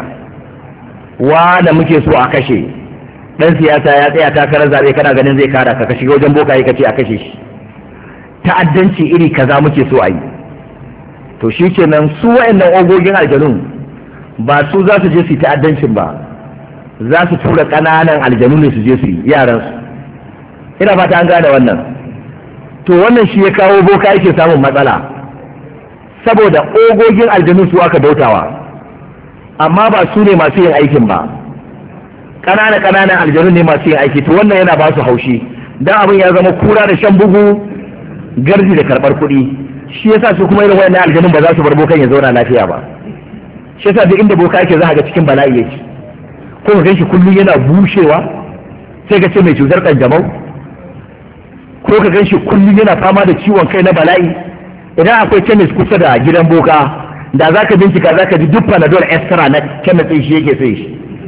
wane muke so a kashe. Dan siyasa ya tsaya takarar zaɓe kana ganin zai kara ka shiga wajen bokaye ka ce a kashe shi. Ta'addanci iri kaza muke so a yi. To shi kenan su wa'annan ogogin aljanun ba su za su je su yi ta'addancin ba, za su tura ƙananan aljanu ne su je su yi, yaransu. Ina fata an gane wannan. To wannan shi ya kawo boka yake samun matsala, saboda ogogin aljanu su aka bautawa, amma ba su ne masu yin aikin ba. Ƙananan aljanu ne masu yin aiki. To wannan yana ba su haushi, dan abin ya zama kura da shan bugu, garji da karɓar kuɗi. Shi yasa su kuma irin wayannan aljanun ba za su bar bokan ya zauna lafiya ba. Shi yasa duk inda boka yake za ka ga cikin bala'i yake, ko ka gan shi kullum yana bushewa sai ka ce mai cutar kanjamau, ko ka gan shi kullum yana fama da ciwon kai na bala'i. Idan akwai kemis kusa da gidan boka, da za ka bincika za ka ji duk panadol extra na kemis ɗin shi yake sai shi.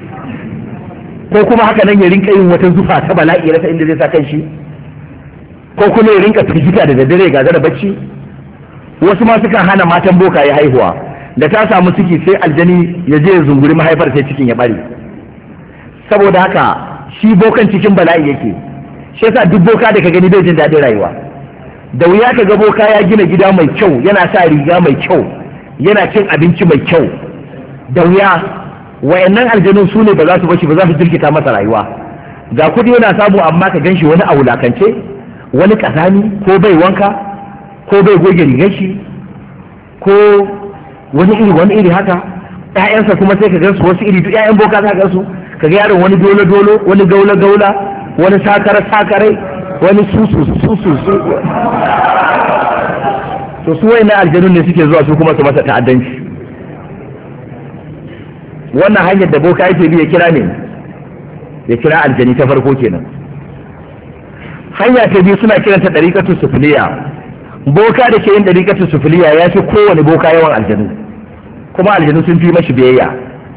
Ko kuma haka nan ya rinka yin wata zufa ta bala'i rasa inda zai sa kan shi, ko kuma ya rinka firgita da daddare ga da bacci. Wasu ma sukan hana matan boka ya haihuwa, da ta samu ciki sai aljani ya je ya zunguri mahaifar sai cikin ya bare. Saboda haka shi bokan cikin bala'i yake. Shi yasa duk boka da ka gani bai jin daɗin rayuwa. Da wuya ka ga boka ya gina gida mai kyau, yana sa riga mai kyau, yana cin abinci mai kyau. Da wuya. Wayannan aljanun su ne ba za su bashi ba, za su jirkita masa rayuwa. Ga kudi yana samu amma ka ganshi wani a wulakance, wani kazani, ko bai wanka, ko bai goge rigar shi, ko wani iri haka. ƴaƴansa kuma sai ka gansu wasu iri, duk ƴaƴan boka za ka gansu, ka ga yaron wani dolo wani gaula wani sakarai wani susu. To su wayannan aljanun ne suke zuwa su kuma su masa ta'addanci. Wannan hanyar da boka yake bi ya kira ne, ya kira aljani ta farko kenan. hanya ta biyu suna kiranta ɗariƙatu sufiliya. Boka da ke yin ɗariƙatu sufiliya ya fi kowane boka yawan aljanu, kuma aljanu sun fi mashi biyayya.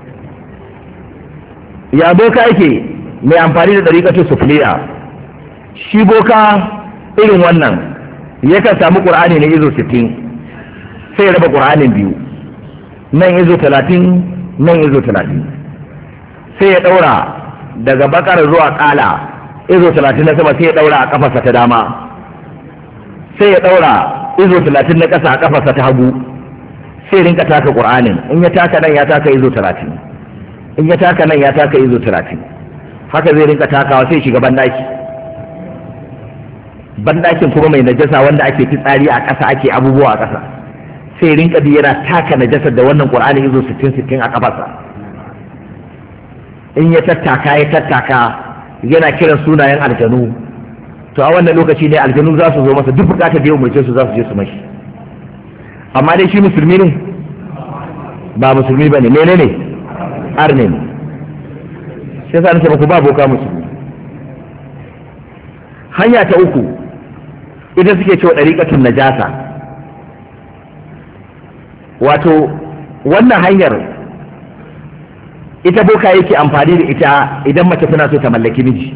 Ya boka yake mai amfani da ɗariƙatu sufiliya? Shi boka irin wannan yakan samu ƙur'ani na izo 60, sai ya raba ƙur'anin biyu, nan izo 30 nan izo 30, sai ya ɗaura daga bakar zuwa ƙala izo 30 na sama, sai ya ɗaura a ƙafarsa ta dama, sai ya ɗaura izo 30 na ƙasa a ƙafarsa ta hagu, sai rinka taka ƙur'anin. In ya taka nan ya taka izo 30, in ya taka nan ya taka izo 30, haka zai rinka takawa sai shiga bandaki. Bandakin kuma mai najasa wanda ake fitsari a ƙasa, ake abubuwa a ƙasa, sai rinka bi yana taka najasar da wannan ƙur'ani izo 60 a ƙafarsa. In ya tattaka yana kiran sunayen aljanu, to a wannan lokaci ne aljanu za su zo masa duk bukatar da ya umarce su za su je su mashi. Amma dai shi musulmi ne? Ba musulmi ba ne. Menene? Arne ne. Shi yasa nake muku ba boka musulmi. Hanya ta uku ita suke cewa ɗariƙatun najasa. Wato wannan hanyar ita boka yake amfani da ita idan mace tana so ta mallaki miji.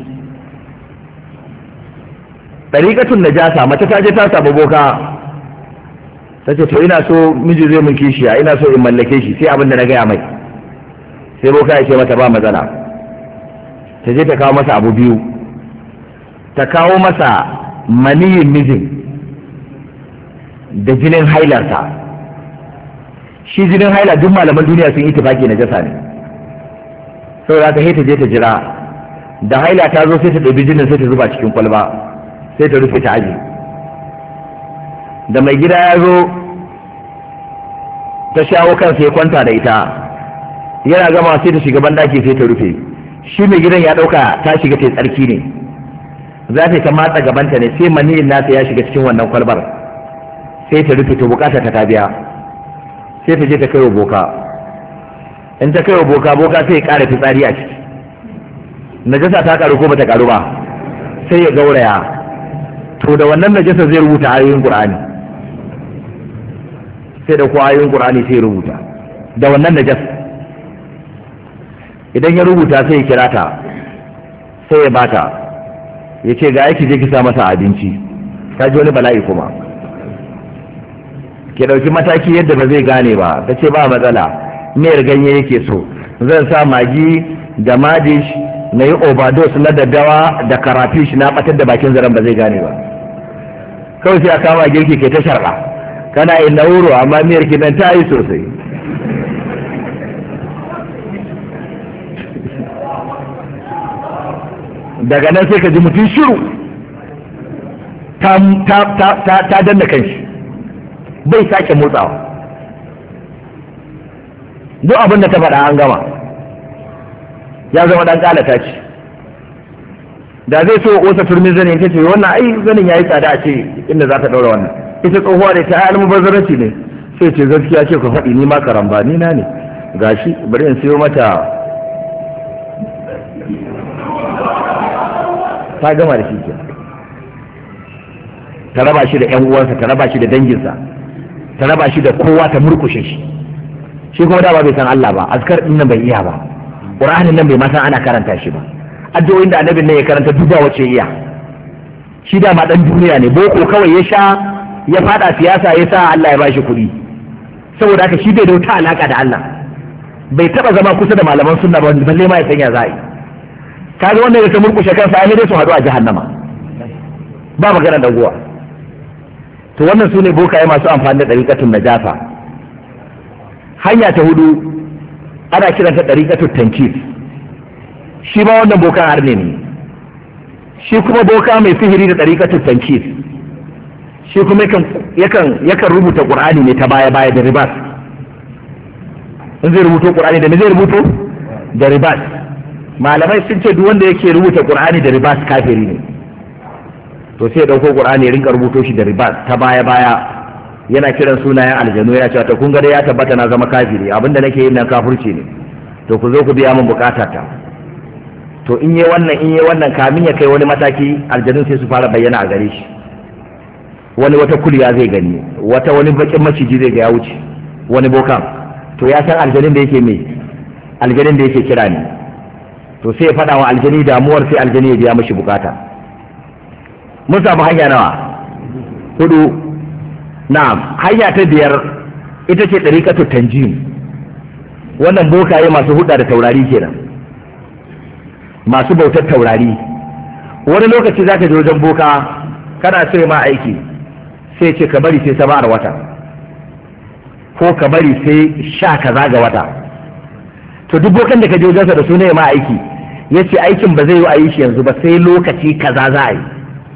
Ɗariƙatun najasa, mace ta je ta samu boka ta ce to ina so miji zai mun kishiya, ina so in mallake shi, sai abin da na gaya mai. Sai boka ya ce mata ba matsala, ta je ta kawo masa abu biyu, ta kawo masa maniyin mijin da jinin hailarsa. Shi jinin haila duk malaman duniya sun yi tafaki najasa ne, saboda ta ta je ta jira, da haila ta zo sai ta ɗabi jinin sai ta zuba cikin kwalba, sai ta rufe ta aji. Da mai gida ya zo ta shawo kansa ya kwanta da ita, yana gama sai ta shiga bandaki sai ta rufe. Shi mai gidan ya ɗauka ta shiga ta tsarki ne, za ta matsa gabanta ne, sai maniyin nasa ya shiga cikin wannan kwalbar, sai ta rufe, to bukata ta biya, sai ta je ta kai wa boka. In ta kai wa boka, boka sai ya ƙara fitsari a ciki. Najasa ta ƙaru ko bata ƙaru ba? Sai ya gauraya, to da wannan najasa zai rubuta ayoyin Qur'ani, sai da ko ayoyin Qur'ani sai ya rubuta da wannan najasa. Idan ya rubuta sai ya kira ta, sai ya bata, ya ce ga yake je ki sa masa abinci. Ka ji wani bala'i kuma, ki ɗauki mataki yadda ba zai gane ba. Ta ce ba matsala, miyar ganye yake so, zan sa magi da madish na yi overdose na daddawa da karafish na batar da bakin zaren ba zai gane ba. Kawai sai a kama girki ke ta sharɓa, kana yin na wuro amma miyar ki nan ta yi sosai. Daga nan sai ka ji mutum shiru ta danna kanshi, bai sake motsawa. Duk abin da ta faɗa an gama, ya zama ɗan ƙalata ce. Da zai so ƙosa turmin zanin, ta ce wannan ai zanin ya yi tsada a ce inda za ta ɗaura wannan. Ita tsohuwa da ta almubazzaranci ne, sai ce gaskiya ce ku faɗi, ni ma karamba ni na ne, gashi bari in siyo mata. Ta gama da shi ke, ta raba shi da 'yan uwansa, ta raba shi da danginsa, ta raba shi da kowa, ta murkushe shi. Shi kuma dama bai san Allah ba, azkar din nan bai iya ba, Qur'anin nan bai ma san ana karanta shi ba, addu'o'in da annabin nan ya karanta duba wace iya. Shi dama dan duniya ne, boko kawai ya sha, ya fada siyasa, ya sa Allah ya bashi kuɗi. Saboda haka shi bai da wata alaka da Allah, bai taba zama kusa da malaman sunna ba, balle ma ya sanya za'i. Kaga wanda ya ta murkushe kansa, ai dai su haɗu a jahannama, ba magana da guwa. To wannan su ne bokaye masu amfani da ɗariƙatun najasa. Hanya ta hudu ana kiranta ɗariƙatun tankif. Shi ma wannan bokan arne ne. Shi kuma boka mai sihiri da ɗariƙatun tankif, shi kuma yakan rubuta ƙur'ani ne ta baya da ribas. In zai rubuto ƙur'ani da me zai rubuto? Da ribas. Malamai sun ce duk wanda yake rubuta ƙur'ani da ribas kafiri ne. To sai ya ɗauko ƙur'ani ya rinka rubuto shi da ribas ta baya yana kiran sunayen aljanu, yana cewa ta kun ga dai ya tabbata na zama kafiri, abinda nake yin nan kafirci ne, to ku zo ku biya min bukatata. to in yi wannan kamin ya kai wani mataki aljanun sai su fara bayyana a gare shi. Wani wata kuliya zai gani, wani bakin maciji zai ga ya wuce, wani bokan, to ya san aljanin da yake kira ne, to sai ya faɗa wa aljani damuwar, sai aljani ya biya mashi bukata. Mun samu hanya nawa? 4. Na'am, hanya ta 5 ita ce ɗariƙatu tanjim. Wannan bokaye masu hudda da taurari kenan, masu bautar taurari. Wani lokaci za ka je wajen boka kana so ma aiki, sai ce ka bari sai 7 wata, ko ka bari sai 10 kaza ga wata. To duk bokan da ka je wajensa da su ne ma aiki, ya ce aikin ba zai yi a yi shi yanzu ba sai lokaci kaza za a yi.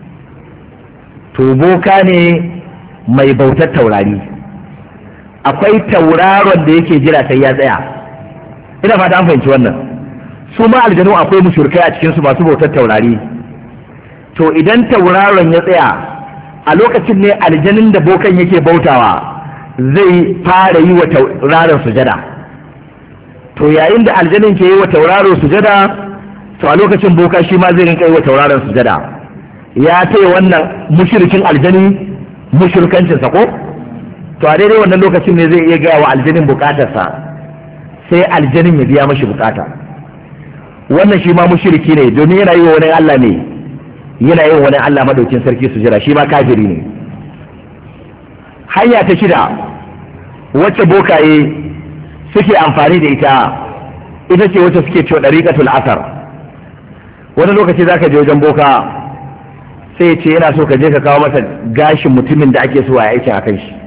To boka ne mai bautar taurari. Akwai tauraron da yake jira sai ya tsaya. Ina fata an fahimci wannan. Su ma aljanu akwai mushrikai a cikinsu masu bautar taurari. To idan tauraron ya tsaya, a lokacin ne aljanin da bokan yake bautawa zai fara yi wa tauraron sujada. To yayin da aljanin ke yi wa tauraron sujada, to a lokacin boka shi ma zai rinka yi wa tauraron sujada. Ya taya wannan mushrikin aljani mushrikancinsa ko? To a daidai wannan lokacin ne zai iya gaya wa aljanin bukatarsa, sai aljanin ya biya mashi bukata. Wannan shi ma mushriki ne, domin yana yi wa wani Allah ne, yana yin wani Allah madaukin sarki su jira, shi ma kafiri ne. Hanya ta 6 wacce bokaye suke amfani da ita ce wacce suke cewa dariqatul asar. Wani lokaci zaka je wajen boka sai ce yana so ka je ka kawo masa gashin mutumin da ake so a aikin akan shi,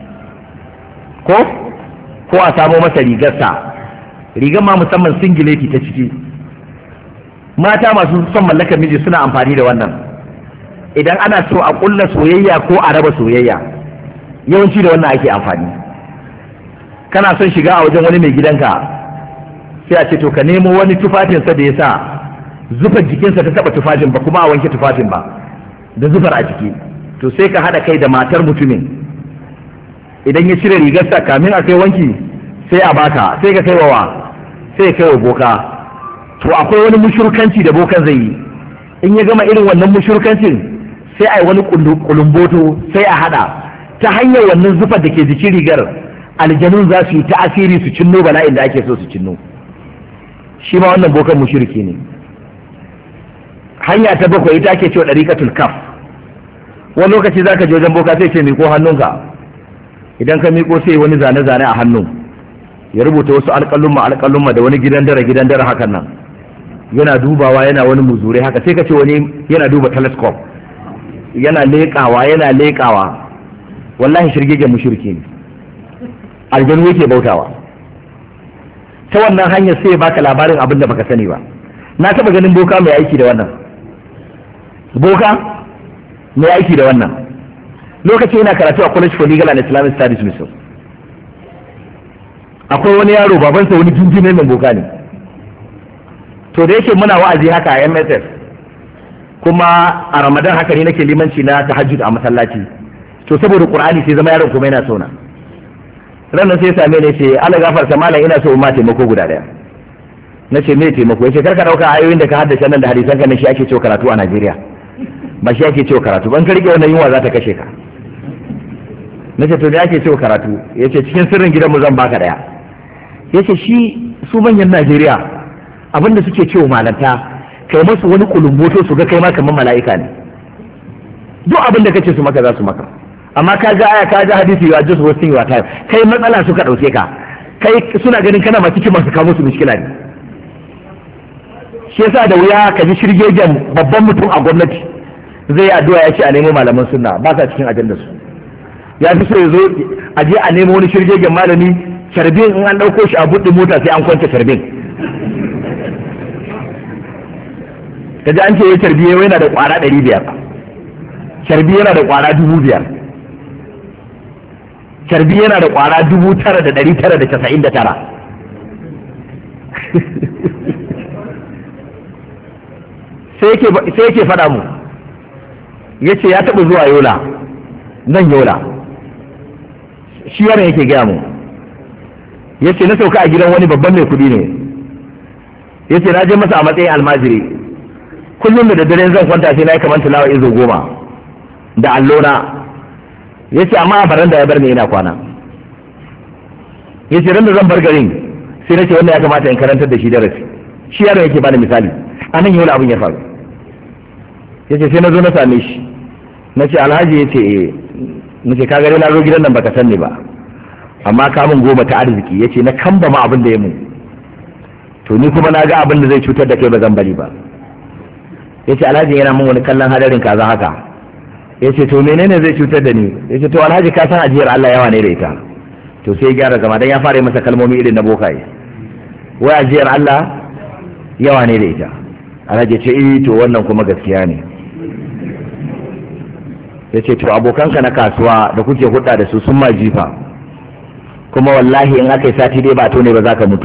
ko a samo masa rigar ma musamman singileti ta ciki. Mata masu son mallakar miji suna amfani da wannan idan ana so a kulla soyayya ko a raba soyayya, yawanci da wannan ake amfani. Kana son shiga a wajen wani mai gidanka, sai a ce to ka nemo wani tufafinsa da ya sa zufar jikinsa ta taba tufafin ba, kuma a wanke tufafin ba da zufar a jiki, to sai ka haɗa kai da matar mutumin. Idan ya cire rigarsa kamin a kai wanki sai a baka, sai ka kai wa sai kai wa boka. To akwai wani mushurkanci da bokan zai yi, in ya gama irin wannan mushurkancin sai a yi wani kulumboto, sai a haɗa ta hanyar wannan zufar da ke jikin rigar, aljanun za su yi ta'asiri su cinno bala'in da ake so su cinno. Shi ma wannan bokan mushriki ne. Hanya ta 7 ita ake cewa dariqatul kaf. Wani lokaci zaka je wajen boka sai ce miko hannunka, idan ka miko sai wani zane-zane a hannun, ya rubuta wasu alƙalumma da wani gidan dare hakan nan, yana dubawa, yana wani muzure haka, sai ka ce wani yana duba telescope, yana leƙawa. Wallahi shirgegen mushriki ne, aljanu yake bautawa. Ta wannan hanyar sai baka labarin abin da baka sani ba. Na taba ganin boka mai aiki da wannan. Lokaci yana karatu a College for Legal and Islamic Studies Misau. Akwai wani yaro babansa wani jinjime mai boka ne. To da yake muna wa'azi haka a MSF, kuma a Ramadan haka ne nake limanci na tahajjud a masallaci. To saboda Qur'ani sai zama yaron kuma yana sona. Ranar sai same ne ce, "Allah gafarta malam, ina so ma taimako guda daya." Na ce me taimako? Ya ce karka dauka ayoyin da ka haddace nan da hadisan ka ne shi ake cewa karatu a Najeriya, ba shi ake cewa karatu. Ban ka rike wannan yunwa za ta kashe ka. Na ce to me ake cewa karatu? Ya ce cikin sirrin gidanmu zan baka daya. Ya ce su manyan Najeriya abinda suke cewa malanta, kai masu wani kulumboto su ga kai ma kamar mala'ika ne, duk abin da kace su maka za su maka. Amma ka ga aya, ka ga hadisi, you are just wasting your time. Kai matsala suka dauke ka, kai suna ganin kana masu cikin masu kawo su mishkila ne. Shi yasa da wuya ka ji shirgegen babban mutum a gwamnati zai yi addu'a ya ce a nemo malaman sunna, ba sa cikin ajandar su. Ya fi so ya zo a je a nemo wani shirgegen malami, carbin in an ɗauko shi a buɗe mota sai an kwance carbin. Ka ji an ce ya carbi yana da ƙwara 500, carbi yana da ƙwara 5,000, carbi yana da ƙwara 9,999. sai yake faɗa mu, ya ce ya taɓa zuwa Yola, nan Yola, shi yaron yake gaya mu, ya ce na sauka a gidan wani babban mai kuɗi ne, ya ce na je masa a matsayin almajiri, kullum da daddare zan kwanta sai na yi kamar tilawa izo 10 da allona. Ya ce amma a baranda ya bar ni ina kwana. Ya ce ran da zan bar garin sai na ce wannan ya kamata in karantar da shi darasi. Shi yaron yake bani misali a nan yau abin ya faru. Ya ce sai na zo na same shi na ce alhaji, ya ce na ce ka gare na zo gidan nan baka san ni ba amma kamun 10 ta arziki. Ya ce na kamba ma abin da ya mun, to ni kuma na ga abin da zai cutar da kai ba zan bari ba. Ya ce alhaji yana mun wani kallon hadarin kaza haka. Ya ce to menene zai cutar da ni? Ya ce to alhaji ka san ajiyar Allah yawa ne da ita. To sai gyara zama dan ya fara masa kalmomi irin na bokaye. Wai ajiyar Allah yawa ne da ita. Alhaji ya ce to wannan kuma gaskiya ne. Ya ce to abokanka na kasuwa da kuke hudda da su sun ma jifa, kuma wallahi in aka yi sati dai ba to ne ba za ka mutu.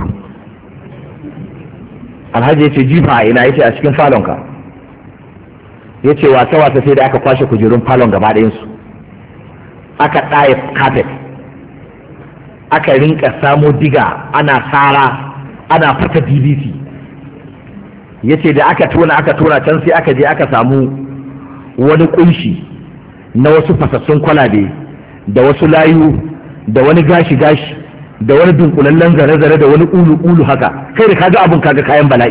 Alhaji ya ce jifa ina? Ya ce a cikin falonka. Ya ce wasa sai da aka kwashe kujerun falon gaba ɗayansu, aka ɗaya carpet, aka rinka samo diga ana sara ana fata dvc. Ya ce da aka tona can sai aka je aka samu wani kunshi na wasu fasassun kwalabe da wasu layu da wani gashi da wani dunkulallen zare-zare da wani ulu haka, kai da kaga abun kaga kayan bala'i.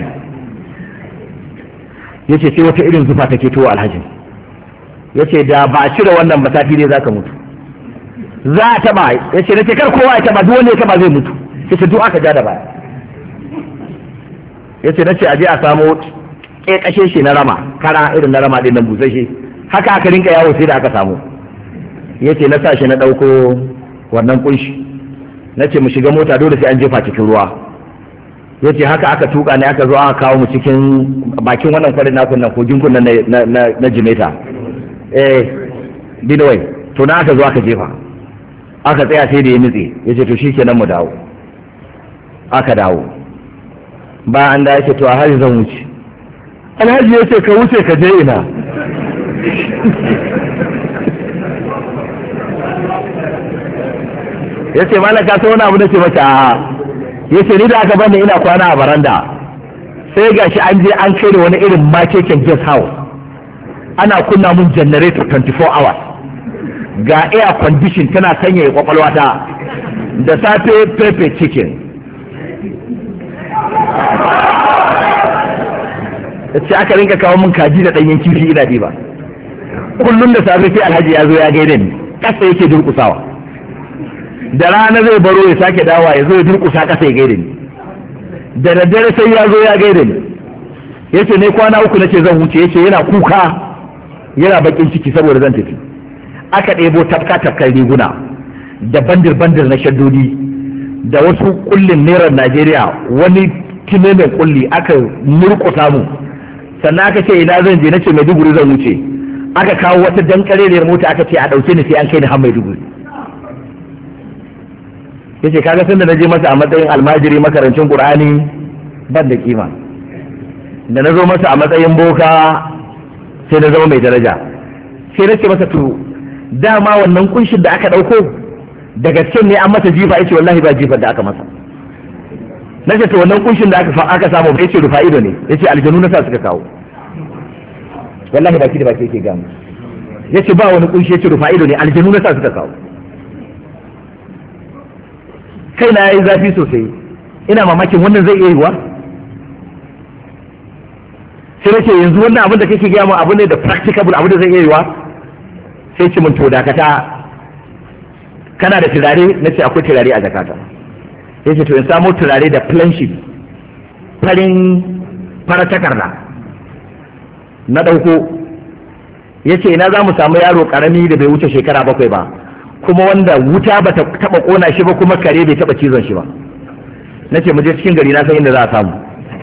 Ya ce sai wata irin zufa take towa alhajin. Ya ce da ba a cire wannan ba safi ne za ka mutu, za a taba. Ya ce nace kar kowa ya taba, duk wanda ya taba zai mutu. Ya ce duk aka ja da baya. Ya ce nace aje a samo ƙeƙashe shi na rama, kara irin na rama ɗin nan busashe, haka aka rinka yawo sai da aka samu. Ya ce na sa shi na ɗauko wannan kunshi, na ce mu shiga mota dole sai an jefa cikin ruwa. Ya ce haka aka tuka ne aka zo aka kawo mu cikin bakin wannan kwarin nakun nan kogin kun na Jimeta, Bidawai. To na aka zo aka jefa, aka tsaya sai da ya nutse. Ya ce to shikenan mu dawo. Aka dawo bayan da ya ce to a hali zan wuce. Alhaji ya ce ka wuce ka je ina? Ya ce malaka ta wani abu da ce mata a. Ya ce ni da aka bani ina kwana a baranda, sai ga shi an je an kai da wani irin makeken guest house, ana kunna mun generator 24 hours, ga air condition tana sanyaya kwakwalwata, da safe pepe chicken. Ya ce aka rinka kawo mun kaji da ɗanyen kifi ina ɗiba. Kullum da safe sai alhaji ya zo ya gaida ni, ƙasa yake durƙusawa. Da rana zai baro ya sake dawa ya zo ya durƙusa ƙasa ya gaida ni. Da daddare sai ya zo ya gaida ni. Ya ce ne kwana 3 na ce zan wuce. Ya ce yana kuka, yana bakin ciki saboda zan tafi. Aka ɗebo tafka-tafkan riguna da bandir-bandir na shaddodi da wasu kullin nerar Najeriya, wani time mai kulli aka murƙusa mu. Sannan aka ce ina zan je, na ce Maiduguri zan wuce. Aka kawo wata dankareriyar mota aka ce a ɗauke ni sai an kai ni har Maiduguri. Ya ce kaga sun da na je masa a matsayin almajiri makarancin Qur'ani ban da kima, da na zo masa a matsayin boka sai na zama mai daraja. Sai na ce masa to dama wannan kunshin da aka ɗauko da gaske ne an masa jifa? Ya ce wallahi ba jifar da aka masa. Na ce to wannan kunshin da aka samu bai ce rufa ido ne? Ya ce aljanu na sa suka kawo. Wallahi baki da baki yake gamu. Ya ce ba wani kunshi, ya ce rufa ido ne, aljanu na sa suka kawo. Kai na yayi zafi sosai, ina mamakin wannan zai iya yiwa. Sai nace yanzu wannan abin da kake gaya mu abu ne da practicable, abu da zai iya yiwa. Sai ce mun to dakata, kana da turare? Nace akwai turare a zakata. Sai ce to in samo turare da planshi fara takarda. Na ɗauko. Ya ce ina za mu samu yaro ƙarami da bai wuce shekara 7 ba, kuma wanda wuta ba ta taɓa ƙona shi ba, kuma kare bai taɓa cizon shi ba. Na ce mu je cikin gari, na san inda za a samu.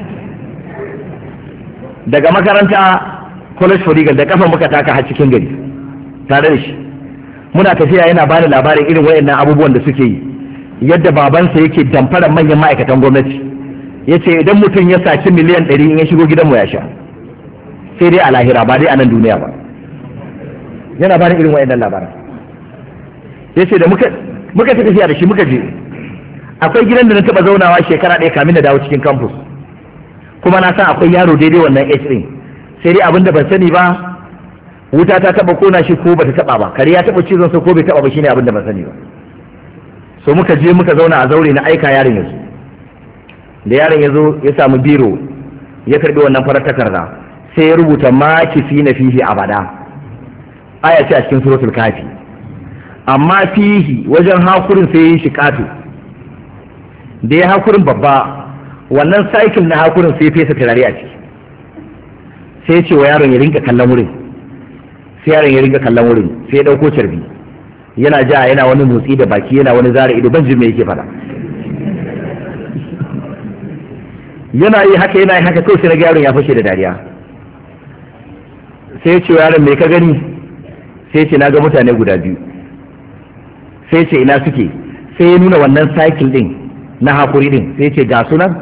Daga makaranta college for legal da kafa muka taka har cikin gari tare da shi. Muna tafiya yana bani labarin irin wayannan abubuwan da suke yi, yadda babansa yake damfarar manyan ma'aikatan gwamnati. Ya ce idan mutum ya saci miliyan 100 in ya shigo gidanmu ya sha, sai dai a lahira ba dai a nan duniya ba. Yana bani irin wayannan labaran. Ya ce da muka tafiya da shi muka je, akwai gidan da na taɓa zaunawa shekara 1 kamin na dawo cikin campus, kuma na san akwai yaro daidai wannan age ɗin, sai dai abin da ban sani ba wuta ta taba kona shi ko bata taba ba, kare ya taba cizon sa ko bai taba ba, shine abin da ban sani ba. So muka je muka zauna a zaure na aika yaron ya zo, da yaron ya zo ya samu biro ya karbi wannan farar takarda sai ya rubuta makisi na fihi abada, aya ce a cikin suratul kafi, amma fihi wajen hakurin sai ya yi shi katu, da ya hakurin babba wannan cycle na hakurin sai ya fesa turare a ciki, sai ya ce wa yaron ya rinka kallon wurin, sai yaron ya rinka kallon wurin, sai ya dauko carbi yana ja yana wani motsi da baki yana wani zara ido, ban jin me yake fada, yana yi haka kawai sai na ga yaron ya fashe da dariya. Sai ya ce wa yaron me ka gani, sai ya ce na ga mutane guda biyu, sai ya ce ina suke, sai ya nuna wannan cycle din na hakuri din, sai ya ce ga sunan,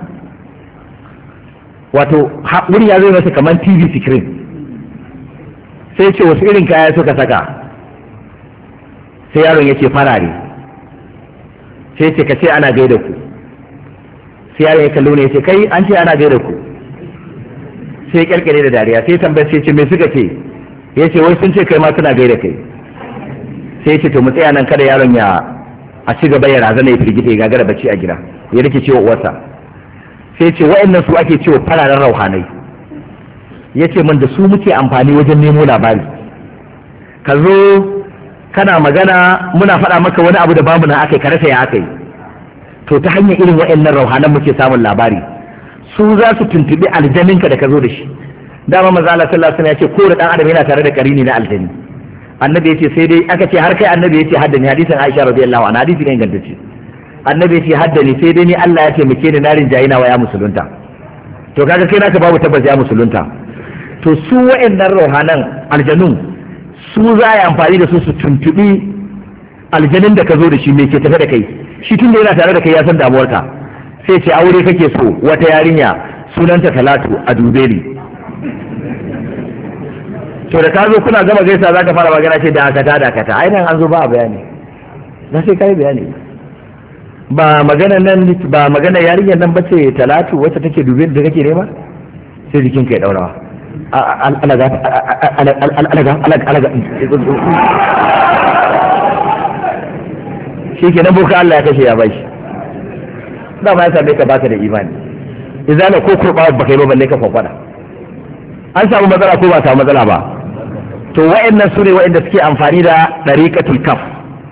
wato wuri ya zai masa kamar TV screen. Sai ya ce wasu irin kaya suka saka, sai yaron ya ce farare, sai ya ce ka ce ana gaida ku, sai yaron ya kallo ne ya ce kai an ce ana gaida ku, sai ya kyalkyale da dariya, sai tambayar sai ce me suka ce, ya ce wai sun ce kai ma suna gaida kai. Sai ya ce to mu tsaya nan kada yaron ya a ci gaba ya razana ya firgita ya gagara bacci a gida ya rike cewa uwarsa. Sai ya ce wa'annan su ake cewa fararen rauhanai, ya ce man da su muke amfani wajen nemo labari, ka zo kana magana muna faɗa maka wani abu da bamu na akai ka rasa ya akai, to ta hanyar irin wa'annan rauhanan muke samun labari, su za su tuntubi aljaninka da ka zo da shi. Dama manzo Allah sallallahu alaihi wasallam ya ce ko da dan adam yana tare da karini na aljani. Annabi yace sai dai aka ce har kai annabi yace haddani, hadisin Aisha radiyallahu anha, hadisi ne ingantacce. Annabi yace haddani sai dai ni Allah ya taimake ni na rinjayina wa ya musulunta. To kaga kai naka babu tabbas ya musulunta. To su wa'annan rauhanan aljanun su za a yi amfani da su su tuntubi aljanin da ka zo da shi me ke tafe da kai, shi tun da yana tare da kai ya san damuwarka, sai ce aure kake so wata yarinya sunanta Talatu a Dubeli. To da ka zo kuna gama gaisa za ka fara magana ce dakata ai nan an zo ba bayani, na sai kai bayani, ba magana nan ba magana yarinyar nan bace Talatu wacce take Dubeli da kake nema, sai jikin ka ya daurawa alaga shi ke nan boka Allah ya kashe ya bashi, dama ya same ka baka da imani, izana ko kurɓa baka yi ba balle ka kwakwada. An samu matsala ko ba samu matsala ba? To wa'annan su ne wa'anda suke amfani da ɗariƙatul kaf,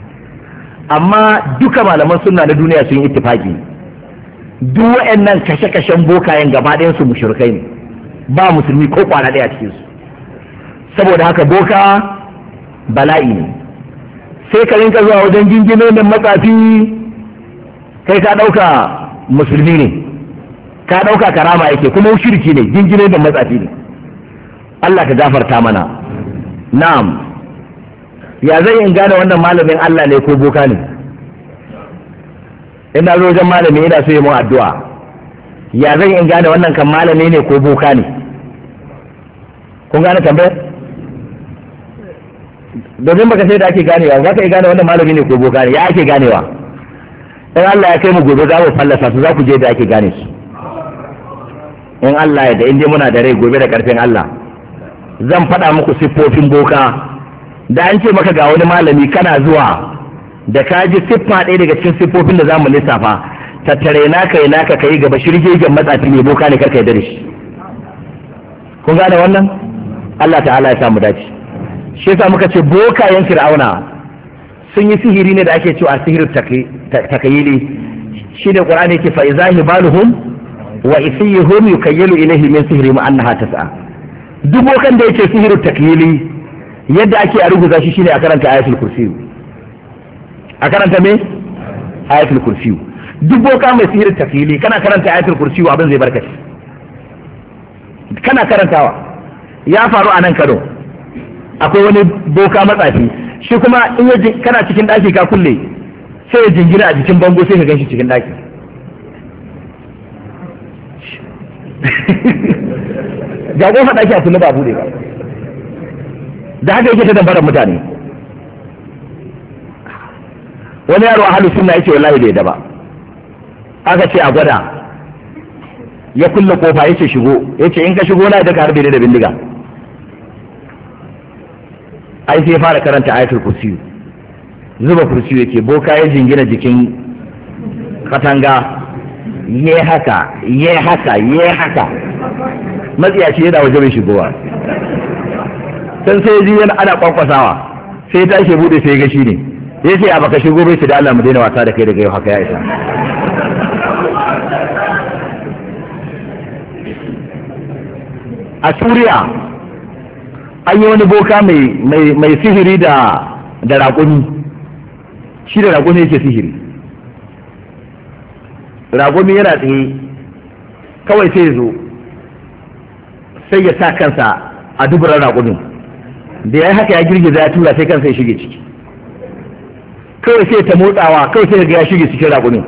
amma duka malaman sunna na duniya sun yi ittifaki duk wa'annan kashe-kashen bokayen gaba ɗayan su mushrikai ne, ba musulmi ko kwana ɗaya cikin su. Saboda haka boka bala'i ne, sai ka rinka zuwa wajen gingime mai matsafi, kai ka ɗauka musulmi ne, ka ɗauka karama yake, kuma shirki ne, gingime mai matsafi ne. Allah ka gafarta mana. Na'am, ya zai in gane wannan malamin Allah ne ko boka ne? Ina zo wajen malami ina so yi mun addu'a, ya zai in gane wannan kan malami ne ko boka ne? Kun gane tambayar? Domin baka sai da ake ganewa, za ka iya gane wannan malami ne ko boka ne, ya ake ganewa? In Allah ya kai mu gobe za mu fallasa su, za ku je da ake gane su. In Allah ya da inda muna da rai gobe da karfin Allah, zan faɗa muku siffofin boka. Da an ce maka ga wani malami kana zuwa da ka ji siffa ɗaya daga cikin siffofin da za mu lissafa, tattare naka yi naka ka yi gaba shirgegen matsafi ne boka ne karka yi dare shi. Kun gane wannan? Allah ta'ala ya samu dace. Shi yasa muka ce bokayen Fir'auna sun yi sihiri ne da ake cewa sihirin takayili. Shi ne Qur'ani yake fa iza hibaluhum wa isiyuhum yukayyalu ilayhi min sihrihim annaha tas'a. Duk bokan da yake sihirin takayili yadda ake a rubuta shi shine a karanta ayatul kursi. A karanta me? Ayatul kursi. Duk boka mai sihirin takayili kana karanta ayatul kursi abin zai barkace. Kana karantawa. Ya faru a nan Kano. Akwai wani boka matsafi, shi kuma in ya kana cikin daki ka kulle sai ya jingina a jikin bango sai ka ganshi cikin daki. Ga kofa daki a kulle ba bude ba, da haka yake ta dambarar mutane. Wani yaro a halu sunna yake wallahi bai da ba, aka ce a gwada, ya kulle kofa yace shigo, yace in ka shigo na da ka harbe da bindiga. ai sai fara karanta ayatul kursi, zuba kursi yake, boka ya jingina jikin katanga, ye haka matsiyaci yana waje mai shigowa, san sai ji yana ana kwankwasawa, sai ta ke bude sai gashi ne, ya ce a baka shigo bai su da Allah mu daina wasa da kai daga yau, haka ya isa. A Suriya an yi wani boka mai sihiri da raƙumi, shi da raƙumi yake sihiri. Raƙumi yana tsaye kawai sai zo sai ya sa kansa a duburan raƙumin, da ya haka ya girgiza ya tura sai kansa ya shige ciki, kawai sai ta motsawa, kawai sai ya shige cikin raƙumin,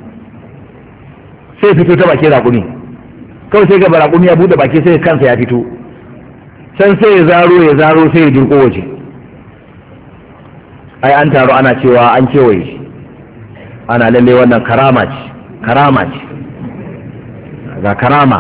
sai fito ta bakin raƙumin, kawai sai gaba raƙumi ya buɗe baki sai kansa ya fito, can sai ya zaro sai ya dirko waje. Ai an taru ana cewa an kewaye shi, ana lalle wannan karama ce ga karama,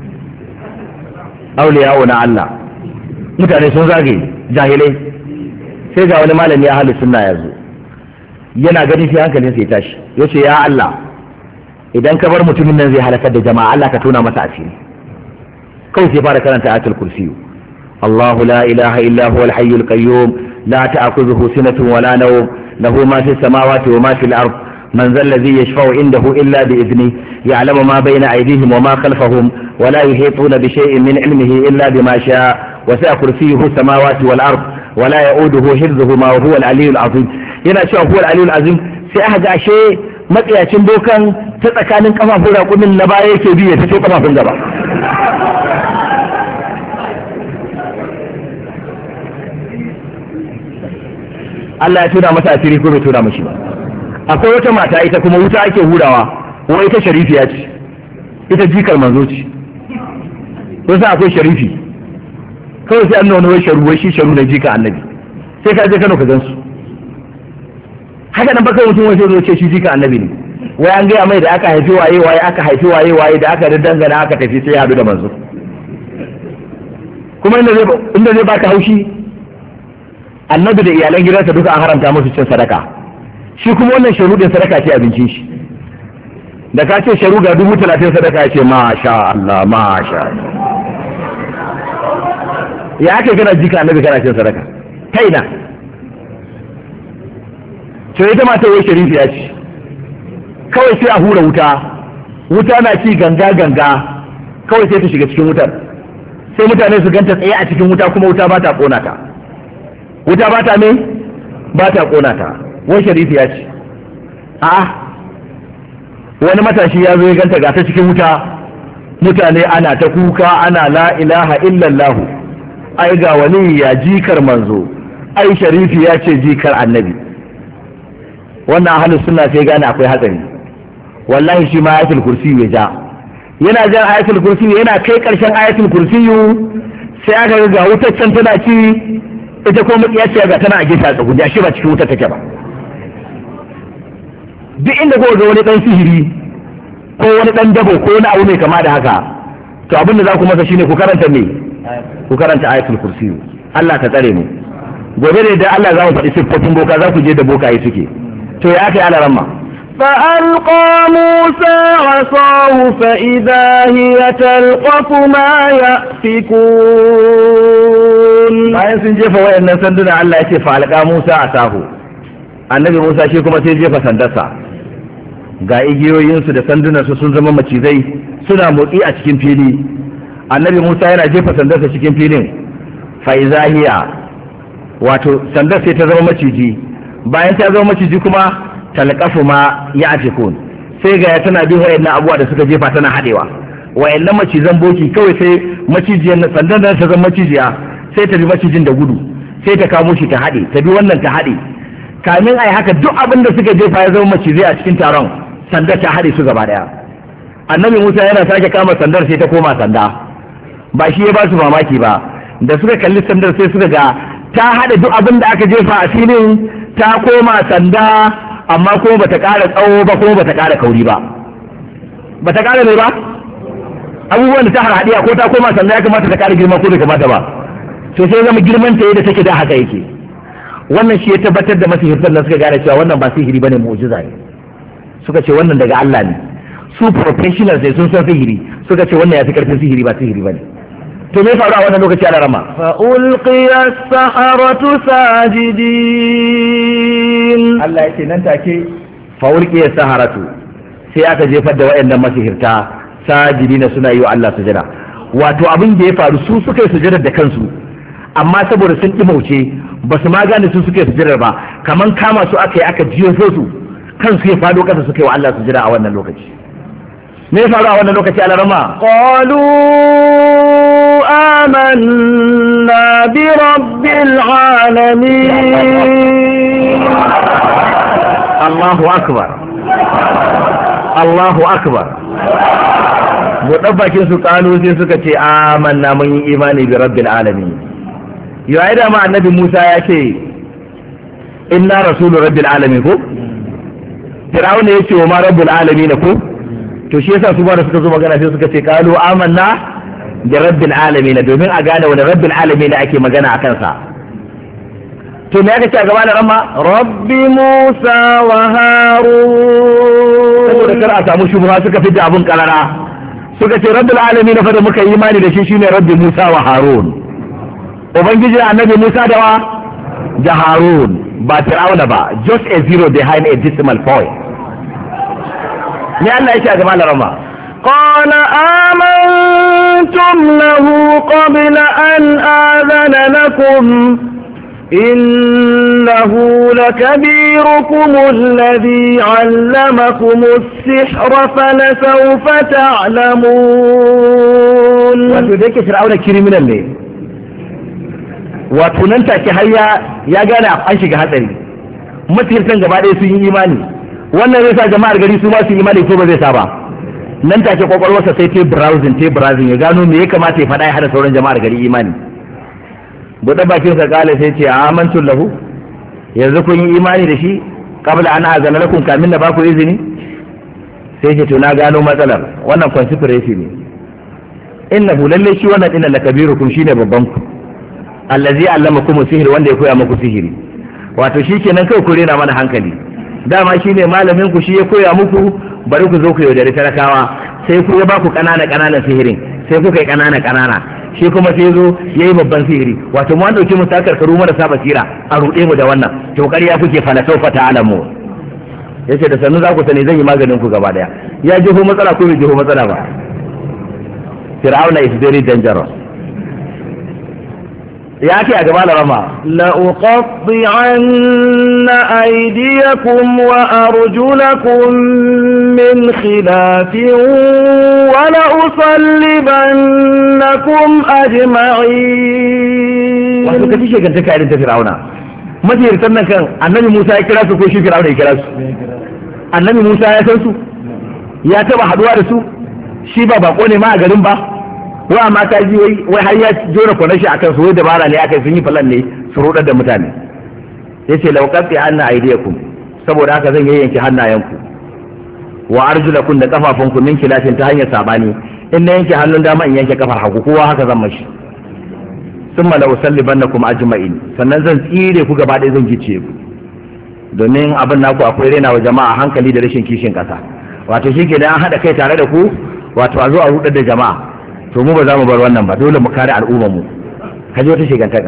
auliya na Allah. Mutane sun zagaye jahilai, sai ga wani malami a halin sunna ya zo, yana ganin shi hankalin sai tashi, ya ce ya Allah idan ka bar mutumin nan zai halakar da jama'a, Allah ka tona masa asiri. kawai sai fara karanta ayatul kursi, Allahu la ilaha illa huwal hayyul qayyum la ta'khudhuhu sinatun wa la nawm lahu ma fis samawati wa ma fil ard من ذا الذي يشفع عنده إلا بإذنه يعلم ما بين أيديهم وما خلفهم ولا يحيطون بشيء من علمه إلا بما شاء وسع كرسيه السماوات والأرض ولا يؤوده حفظهما وهو العلي العظيم. yana cewa huwa al-aliyyul azim, sai aka ga ashe matsayacin dokan ta tsakanin kafafun raƙumin na baya yake bi ya fito kafafun gaba. Allah ya tuna masa asiri ko bai tuna mashi ba. Akwai wata mata ita kuma wuta ake hurawa, wai ita sharifiya ce, ita jikar manzo ce. Kun san akwai sharifi, kawai sai an nuna wai sharu, wai shi sharu na jika annabi, sai ka je Kano ka gansu. Haka nan baka mutum wai sai ce shi jika annabi ne, wai an gaya mai da aka haifi waye aka haifi waye da aka dangana aka tafi sai ya haɗu da manzo. Kuma inda zai baka haushi, annabi da iyalan gidansa duka an haramta musu cin sadaka. Shi kuma wannan sharu din sadaka ce abincin shi, da ka ce sharu ga 30,000 sadaka ya ce masha Allah masha Allah. Ya ake kana jika annabi kana cin sadaka kai na to ita mata wai sharifi ya ce kawai sai a hura wuta na ci ganga kawai sai ta shiga cikin wutar, sai mutane su ganta tsaye a cikin wuta, kuma wuta ba ta kona ta, wuta ba ta me ba ta kona ta. Wai sharifi ya ce a wani matashi ya zo ya ganta ga ta cikin wuta, mutane ana ta kuka ana la ilaha illallah, ai ga wani ya jikar manzo, ai sharifi ya ce jikar annabi. Wannan ahlus sunna sai gane akwai hatsari, wallahi shi ma ayatul kursi ya ja, yana jan ayatul kursi, yana kai karshen ayatul kursi sai aka ga wutar can tana ci, ita ko mutsiya ga tana a gefe a tsaguja, shi ba cikin wutar take ba. Duk inda ko ga wani dan sihiri ko wani dan dabo ko wani abu mai kama da haka, to abin da za ku masa shine ku karanta ayatul kursi. Allah ka tsare mu. Gobe ne da Allah za mu faɗi siffofin boka, za ku je da bokaye suke. To ya kai ala ramma. فألقى موسى عصاه فإذا هي تلقف ما يأفكون. bayan sun jefa wayannan sanduna, Allah ya ce fa alqa Musa asahu, annabi Musa shi kuma sai jefa sandarsa, ga igiyoyinsu da sandunansu sun zama macizai suna motsi a cikin fili. Annabi Musa yana jefa sandarsa cikin filin, faizahiya wato sandar sai ta zama maciji, bayan ta zama maciji kuma talqafu ma ya'fikun, sai ga tana bin wayannan abubuwa da suka jefa tana hadewa. Wayannan macizan boki kawai sai macijiyar sandar da ta zama macijiya sai ta bi macijin da gudu, sai ta kamo shi ta hade, ta bi wannan ta hade. Kamin ai haka duk abin da suka jefa ya zama macizai a cikin taron, sandar ta hade su gaba daya. Annabi Musa yana sake kama sandar sai ta koma sanda, ba shi ya ba su mamaki ba, da suka kalli sandar sai suka ga ta hada duk abin da aka jefa a filin, ta koma sanda, amma kuma bata ƙara tsawo ba, kuma bata ƙara kauri ba. Bata ƙara mai ba? Abubuwan da ta harhaɗiya ko ta koma sanda ya kamata ta ƙara girma ko bai kamata ba. To sai zama girman ta yadda take da haka yake. wannan shi ya tabbatar da masihirtan da suka gane cewa wannan ba sihiri bane, mu'jiza ne. Suka ce wannan daga Allah ne, su professionals ne, sun san sihiri, suka ce wannan ya fi karfin sihiri, ba sihiri bane. to me faru a wannan lokaci ana rama? fa ulqiya as-saharatu sajidin. Allah yake nan take fa ulqiya as-saharatu, sai aka jefar da waɗannan masihirta sajidina suna yi wa Allah sujada. Wato abin da ya faru su suka yi sujadar da kansu, amma saboda sun ɗimauce ba su ma gane su suka yi sujadar ba, kaman kama su aka yi aka jefo su kansu ya faɗo ƙasa suka yi wa Allah sujada a wannan lokaci. me ya faru a wannan lokaci a larama? qalu amanna bi rabbil alamin. Allahu akbar, Allahu akbar. buɗan bakin su kanu sai suka ce amanna mun yi imani bi rabbil alamin. yayi da ma annabi Musa ya ce inna rasulu rabbil alamin ko Fir'auna ya ce wa ma rabbul alamin ko to shi yasa su ba da suka zo magana sai suka ce kalu amanna bi rabbil alamin, domin a gane wani rabbil alamin ake magana a kansa. to me aka ce a gaba da ramma? rabbi Musa wa Harun. saboda kar a samu shubha suka fidda abun karara suka ce rabbil alamin fa da muka yi imani da shi shine rabbi Musa wa Harun, ubangiji annabi Musa da wa da Harun, ba Fir'auna ba, just a zero behind a decimal point. ne Allah yake a gaba da ramma? قال آمنتم له قبل أن آذن لكم إنه لكبيركم الذي علمكم السحر فلسوف تعلمون. wato da yake Fir'auna criminal ne, wato nan take har ya gane an shiga hatsari, masirtan gaba ɗaya sun yi imani, wannan zai sa jama'ar gari su ma su yi imani ko ba zai sa ba? nan take kwakwalwarsa sai ta browsing ya gano me ya kamata ya faɗa ya hada sauran jama'ar gari imani. buɗe bakin sa kala sai ce amantu lahu, yanzu kun yi imani da shi qabla an azana lakum, kamin na baku izini? sai ce to na gano matsalar, wannan conspiracy ne. innahu lalle shi wannan dinnan lakabirukum, shine babban ku, allazi allamakum sihir, wanda ya koya muku sihiri. wato shikenan kai ku rena mana hankali, dama shine malamin ku, shi ya koya muku, bari ku zo ku yaudari talakawa, sai ku ya baku ƙananan sihirin, sai kuka yi ƙanana, shi kuma sai zo ya yi babban sihiri. wato mu an ɗauki mu takarkaru marasa basira a ruɗe mu da wannan, to ƙarya kuke fa na saufa ta'alamu. yace da sannu za ku sani zan yi maganin ku gaba daya. ya jiho matsala ko bai jiho matsala ba? Fir'auna is very dangerous. ya ce a gaba da rama? لأقطعن أيديكم وأرجلكم من خلاف ولأصلبنكم أجمعين. wato ka tishe gantaka irin ta Fir'auna. majiyartan nan kan annabi Musa ya kira su ko shi Fir'auna ya kira su? annabi Musa ya san su, ya taba haduwa da su, shi ba bako ne ma a garin ba, wa amma ta ji wai har ya jona kwanashi akan su, wai dabara ne akai, sun yi falan ne su rudar da mutane. yace law qatti anna aydiyakum, saboda haka zan yayyanke hannayenku, wa arjulakum da kafafunku min kilafin ta hanyar sabani, in na yanke hannun dama in yanke kafar hagu, kowa haka zan mashi. summa la usallibannakum ajma'in, sannan zan tsire ku gaba ɗaya, zan gice ku, domin abin naku akwai rena wa jama'a hankali da rashin kishin kasa. wato shi ke da an haɗa kai tare da ku, wato a zo a rudar da jama'a, to mu ba za mu bar wannan ba, dole mu kare al'ummar mu. ka ji wata shigantaka.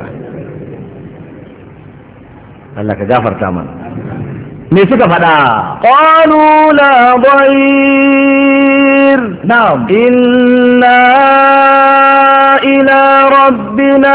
Allah ka gafarta mana. me suka faɗa? qalu la dhayr, na'am, inna ila rabbina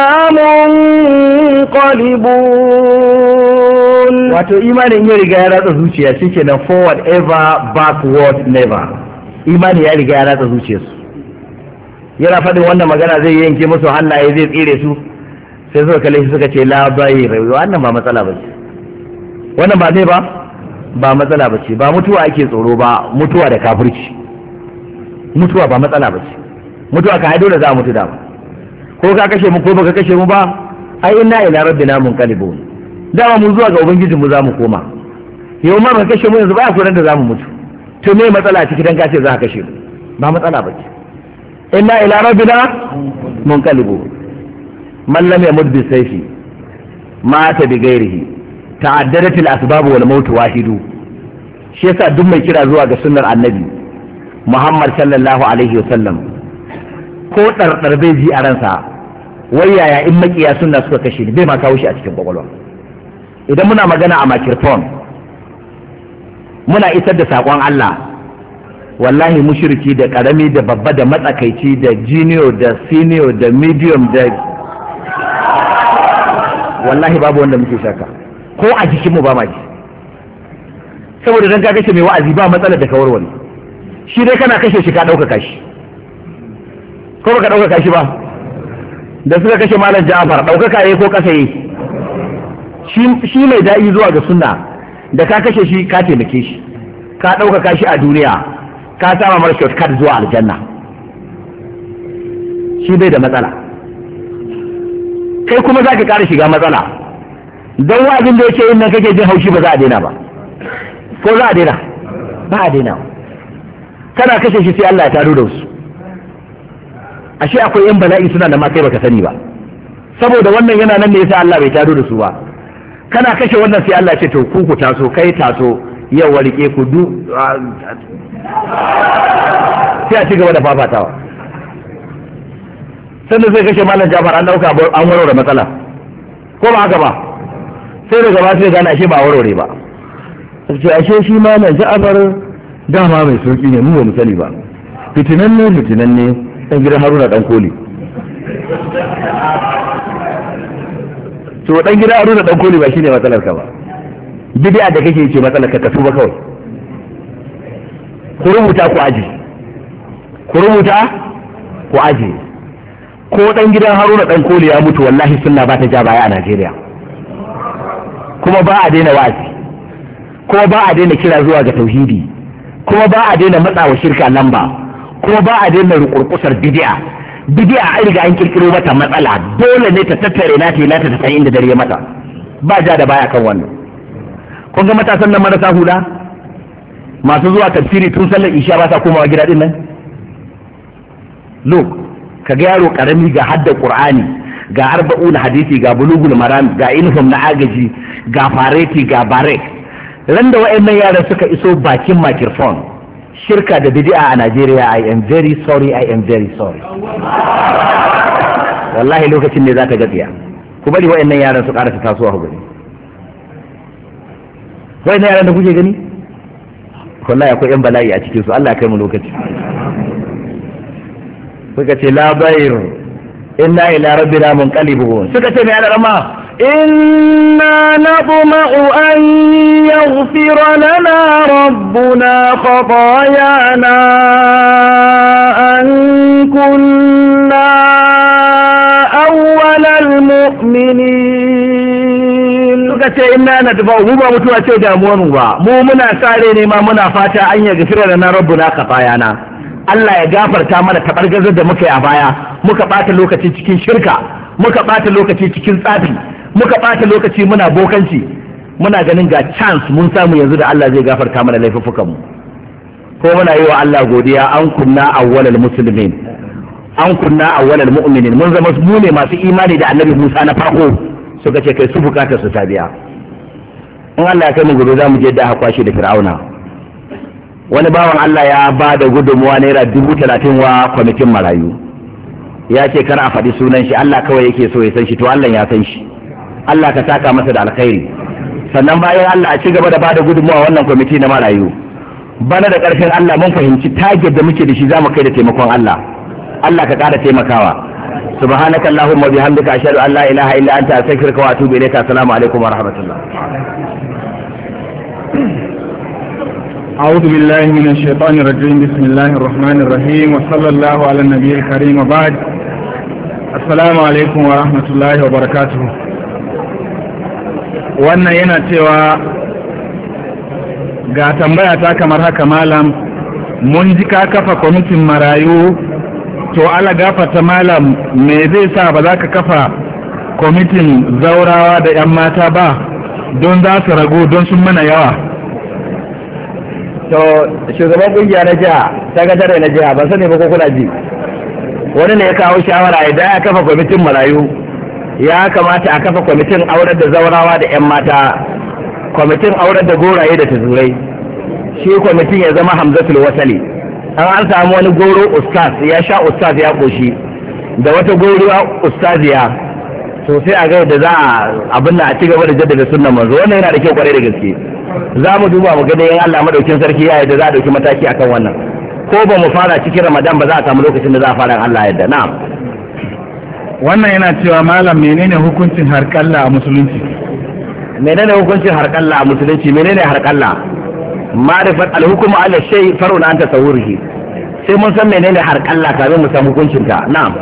munqalibun. wato imanin ya riga ya ratsa zuciya, shikenan forward ever, backward never. imani ya riga ya ratsa zuciyarsu. yana faɗin wannan magana zai yanke musu hannaye, zai tsire su, sai suka kalle shi suka ce la bayr, wannan ba matsala bace, wannan ba zai ba matsala bace, ba mutuwa ake tsoro ba, mutuwa da kafirci. mutuwa ba matsala bace, mutuwa ka haido da za a mutu da ko ka kashe mu ko baka kashe mu ba, ai inna ila rabbina munqalibun, dama mu zuwa ga ubangijin mu za mu koma. yau ma baka kashe mu yanzu ba ku ran da za mu mutu, to me matsala ciki dan ka ce za ka kashe mu? ba matsala bace. inna ila rabbina munqalibun. man lam yamut bi sayfi mata bi ghairihi ta'addadatil asbab wal maut wahidu. shi yasa duk mai kira zuwa ga sunnar annabi Muhammad sallallahu alaihi wasallam ko ɗarɗar bai ji a ransa wai yaya in makiya sunna suka kashe ni bai ma kawo shi a cikin kwakwalwa. Idan muna magana a microphone muna isar da saƙon Allah, wallahi mushriki da ƙarami da babba da matsakaici da junior da senior da medium da wallahi babu wanda muke shaka ko a jikinmu ba ma ji, saboda dan ka kashe mai wa'azi ba matsalar da kawar wani, shi dai kana kashe shi ka ɗaukaka shi ko baka ɗaukaka shi ba. da suka kashe malam Ja'far ɗaukaka yayi ko kasa yayi? shi mai da'i zuwa ga sunna da ka kashe shi ka taimake shi, ka ɗaukaka shi a duniya, ka sama mara shortcut zuwa aljanna, shi bai da matsala. kai kuma za ka ƙara shiga matsala don wa'azin da yake yin nan kake jin haushi ba za a daina ba, ko za a daina? ba a daina. kana kashe shi sai Allah ya taro da wasu. ashe akwai yan bala'i suna da ma kai baka sani ba, saboda wannan yana nan ne yasa Allah bai taro da su ba. kana kashe wannan sai Allah ya ce to ku taso, kai taso, yau warike ku sai a ci gaba da fafatawa. sannan sai kashe malam Jafar an dauka an warware matsala, ko ba haka ba? sai daga ba sai gane ashe ba warware ba, sai ashe shi malam Jafar dama mai sauki ne, mu ba mu sani ba, fitinan ne dan gidan Haruna dan Koli. to dan gidan Haruna dan Koli ba shine matsalar ka ba, bid'a da kake ce matsalar ka tafi ba kawai. ku rubuta ku aje, ko dan gidan Haruna dan Koli ya mutu wallahi sunna ba ta ja baya a Najeriya, kuma ba a daina wa'azi, kuma ba a daina kira zuwa ga tauhidi, kuma ba a daina matsawa shirka lamba, kuma ba a daina rukurkusar bid'a. an riga an kirkiro mata matsala, dole ne ta tattare na ta san inda dare mata, ba ja da baya kan wannan. kun ga matasan nan marasa hula masu zuwa tafsiri tun sallar isha ba sa komawa gida din nan? ka ga yaro karami ga hadda qur'ani, ga arba'un hadisi, ga bulugul maram, ga uniform na agaji, ga fareti, ga barek. ran da wa'annan yaran suka iso bakin microphone, shirka da bid'a a Najeriya, I am very sorry. wallahi lokacin ne za ta gatsiya. ku bari wa'annan yaran su karasa tasowa ku gani. wa'annan yaran da kuke gani wallahi akwai yan bala'i a cikin su, Allah ya kai mu lokaci. suka ce la bayr inna ila rabbina munqalibun. suka ce me ana rama? إنا نطمع أن يغفر لنا ربنا خطايانا أن كنا أول المؤمنين. suka ce inna nadba mu ba mutuwa ce damuwar mu ba, mu muna sare ne ma muna fata an ya gafira lana rabbuna khatayana, Allah ya gafarta mana tabargazar da muka yi a baya, muka bata lokaci cikin shirka, muka bata lokaci cikin tsafi, muka ɓata lokaci muna bokanci, muna ganin ga chance mun samu yanzu da Allah zai gafarta mana laifuffukanmu, ko muna yi wa Allah godiya an kunna awwalal muslimin, an kunna awwalal mu'minin, mun zama mu ne masu imani da Annabi Musa na farko. suka ce kai su bukatar su ta biya. in Allah ya kai mu gobe za mu je da hakwashi da Fir'auna. wani bawan Allah ya ba da gudunmuwa naira 30,000 wa kwamitin marayu, ya ce kar a faɗi sunan shi, Allah kawai yake so ya san shi, to Allah ya san shi. Allah ka saka masa da alkhairi. sannan bayan Allah a ci gaba da bada gudunmawa wannan kwamiti na marayu. bana da ƙarfin Allah mun fahimci target da muke da shi zamu kai da taimakon Allah. Allah ka ƙara taimakawa. subhanaka allahumma bihamdika ashhadu an la ilaha illa anta astaghfiruka wa atubu ilayka. assalamu alaikum wa rahmatullah. أعوذ بالله من الشيطان الرجيم. بسم الله الرحمن الرحيم، وصلى الله على النبي الكريم، وبعد. السلام عليكم ورحمة الله وبركاته. wannan yana cewa ga tambaya ta kamar haka malam, mun ji ka kafa kwamitin marayu, to ala gafata malam me zai sa ba za ka kafa kwamitin zaurawa da 'yan mata ba don za su ragu don sun mana yawa? to shugaban kungiya na jiha, sakatare na jiha, ban sani ba ko kuna ji, wani ne ya kawo shawara idan ya kafa kwamitin marayu ya kamata a kafa kwamitin aurar da zaurawa da 'yan mata kwamitin aurar da goraye da tuzurai shi kwamitin ya zama hamzatul wasali. an samu wani goro ustaz ya sha ustaz ya koshi da wata goro ustaziya to sai a ga da za a abin da a ci gaba da jaddada sunnan manzo. wannan yana da kyau kwarai da gaske. za mu duba mu ga dai Allah madaukin sarki ya yarda za a dauki mataki akan wannan, ko ba mu fara cikin Ramadan ba za a samu lokacin da za a fara Allah yarda. na'am. wannan yana cewa malam menene hukuncin harƙalla a musulunci? menene hukuncin harƙalla a musulunci? menene harƙalla? ma'rifat al-hukmu ala shay far'un an tasawwurihi. sai mun san menene harƙalla kafin mu san hukuncin ta. na'am.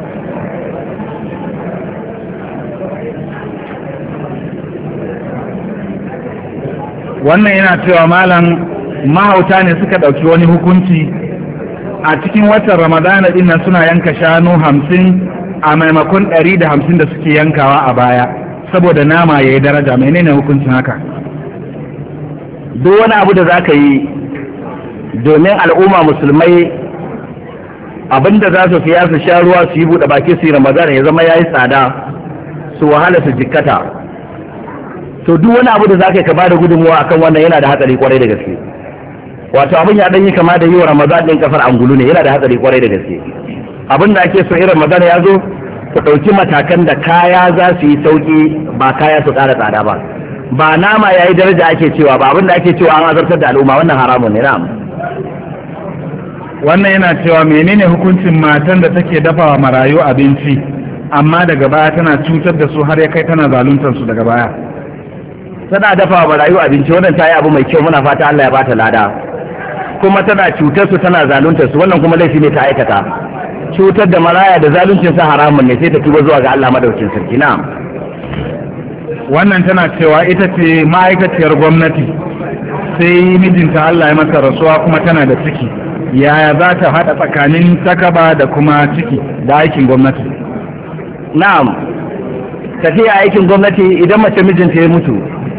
wannan yana cewa malam mahauta ne suka ɗauki wani hukunci a cikin watan ramadana din nan suna yanka shanu 50 a maimakon 150 da suke yankawa a baya saboda nama ya yi daraja. menene hukuncin haka? duk wani abu da za ka yi domin al'umma musulmai abinda za su fiya su sha ruwa su yi buɗe baki su yi ramadana ya zama ya yi tsada su wahala su jikkata, to duk wani abu da za ka yi ka ba da gudunmuwa akan wannan yana da hatsari kwarai da gaske. wato abin ya ɗanyi kama da yi wa ramadan ɗin kafar angulu ne, yana da hatsari kwarai da gaske. abin da ake so irin ramadan ya zo ku ɗauki matakan da kaya za su yi sauƙi ba kaya su ƙara tsada ba. ba nama ya yi daraja ake cewa ba, abin da ake cewa an azartar da al'umma, wannan haramun ne. na'am. wannan yana cewa menene hukuncin matan da take dafa wa marayu abinci amma daga baya tana cutar da su har ya kai tana zaluntar su daga baya? tana dafa wa marayu abinci, wannan ta yi abu mai kyau, muna fata Allah ya bata lada. kuma tana cutar su tana zaluntar su, wannan kuma laifi ne ta aikata. cutar da maraya da zaluncin sa haramun ne, sai ta tuba zuwa ga Allah madaukakin sarki. na'am. wannan tana cewa ita ce ma'aikaciyar gwamnati sai mijinta Allah ya masa rasuwa kuma tana da ciki, yaya za ta haɗa tsakanin takaba da kuma ciki da aikin gwamnati? na'am. tafiya aikin gwamnati idan mace mijinta ya mutu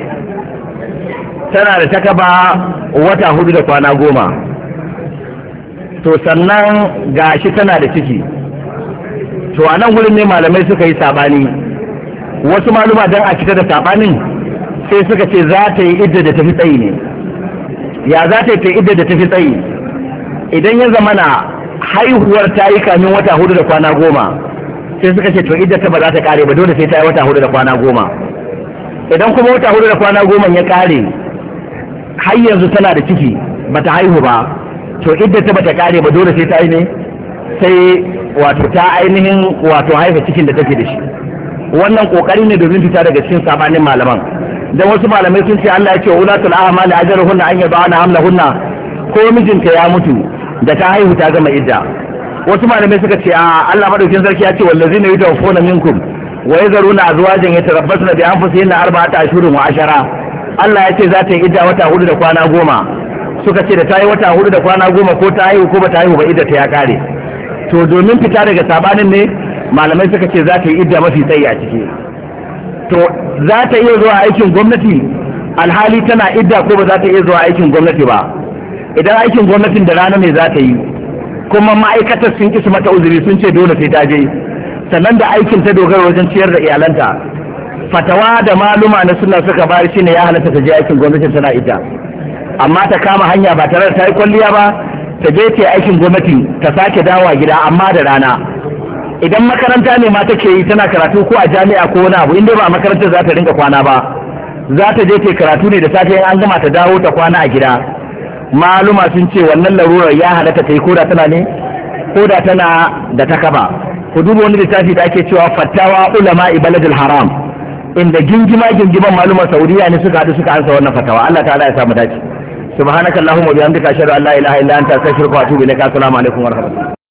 tana da takaba wata 4 da kwana 10, to sannan gashi tana da ciki, to a nan wurin ne malamai suka yi sabani. wasu maluma don a fita da sabanin sai suka ce za ta yi idda da tafi tsayi ne. ya za ta yi idda da tafi tsayi? idan ya zamana haihuwar ta yi kamin wata 4 da kwana 10, sai suka ce to idda ta ba za ta kare ba, dole sai ta yi wata 4 da kwana 10. idan kuma wata 4 da kwana 10 ya kare har yanzu tana da ciki bata haihu ba, to idda ta bata kare ba, dole sai ta yi ne, sai wato ta ainihin wato haifa cikin da take da shi. wannan kokari ne domin fita daga cikin sabanin malaman, dan wasu malamai sun ce Allah ya ce ulatul ahmal ajruhunna an yad'ana hamlahunna, ko mijinta ya mutu da ta haihu ta gama idda. wasu malamai suka ce a Allah madaukin sarki ya ce wallazina yutawaffawna minkum wa yazaruna azwajan yatarabbasna bi anfusihinna 4 ashhurin wa 10. Allah ya ce za ta yi idda wata 4 da kwana 10. suka ce da ta yi wata 4 da kwana 10 ko ta haihu ko ba ta haihu ba idda ta ya kare. to domin fita daga sabanin ne malamai suka ce za ta yi idda mafi tsayi a ciki. to za ta iya zuwa aikin gwamnati alhali tana idda ko ba za ta iya zuwa aikin gwamnati ba? idan aikin gwamnatin da rana ne za ta yi, kuma ma'aikatar sun ki su mata uzuri sun ce dole sai ta je, sannan da aikin ta dogara wajen ciyar da iyalanta, fatawa da maluma na sunna suka bayar shine ya halatta ta je aikin gwamnatin tana idda. amma ta kama hanya ba tare da ta yi kwalliya ba, ta je ta aikin gwamnati ta sake dawowa gida amma da rana. idan makaranta ne ma take yi tana karatu ko a jami'a ko wani abu, inda ba makarantar za ta rinka kwana ba, za ta je ta karatu ne da safe an gama ta dawo ta kwana a gida. maluma sun ce wannan larurar ya halatta ta yi koda tana ne, koda tana da takaba. ku duba wani littafi da ake cewa fatawa ulama baladul haram, inda gingiman maluman saudiya ne suka haɗu suka ansa wannan fatawa. Allah ta'ala ya samu dace. subhanakallahumma wa bihamdika ashhadu an la ilaha illa anta astaghfiruka wa atubu ilaik. assalamu alaikum wa rahmatullahi.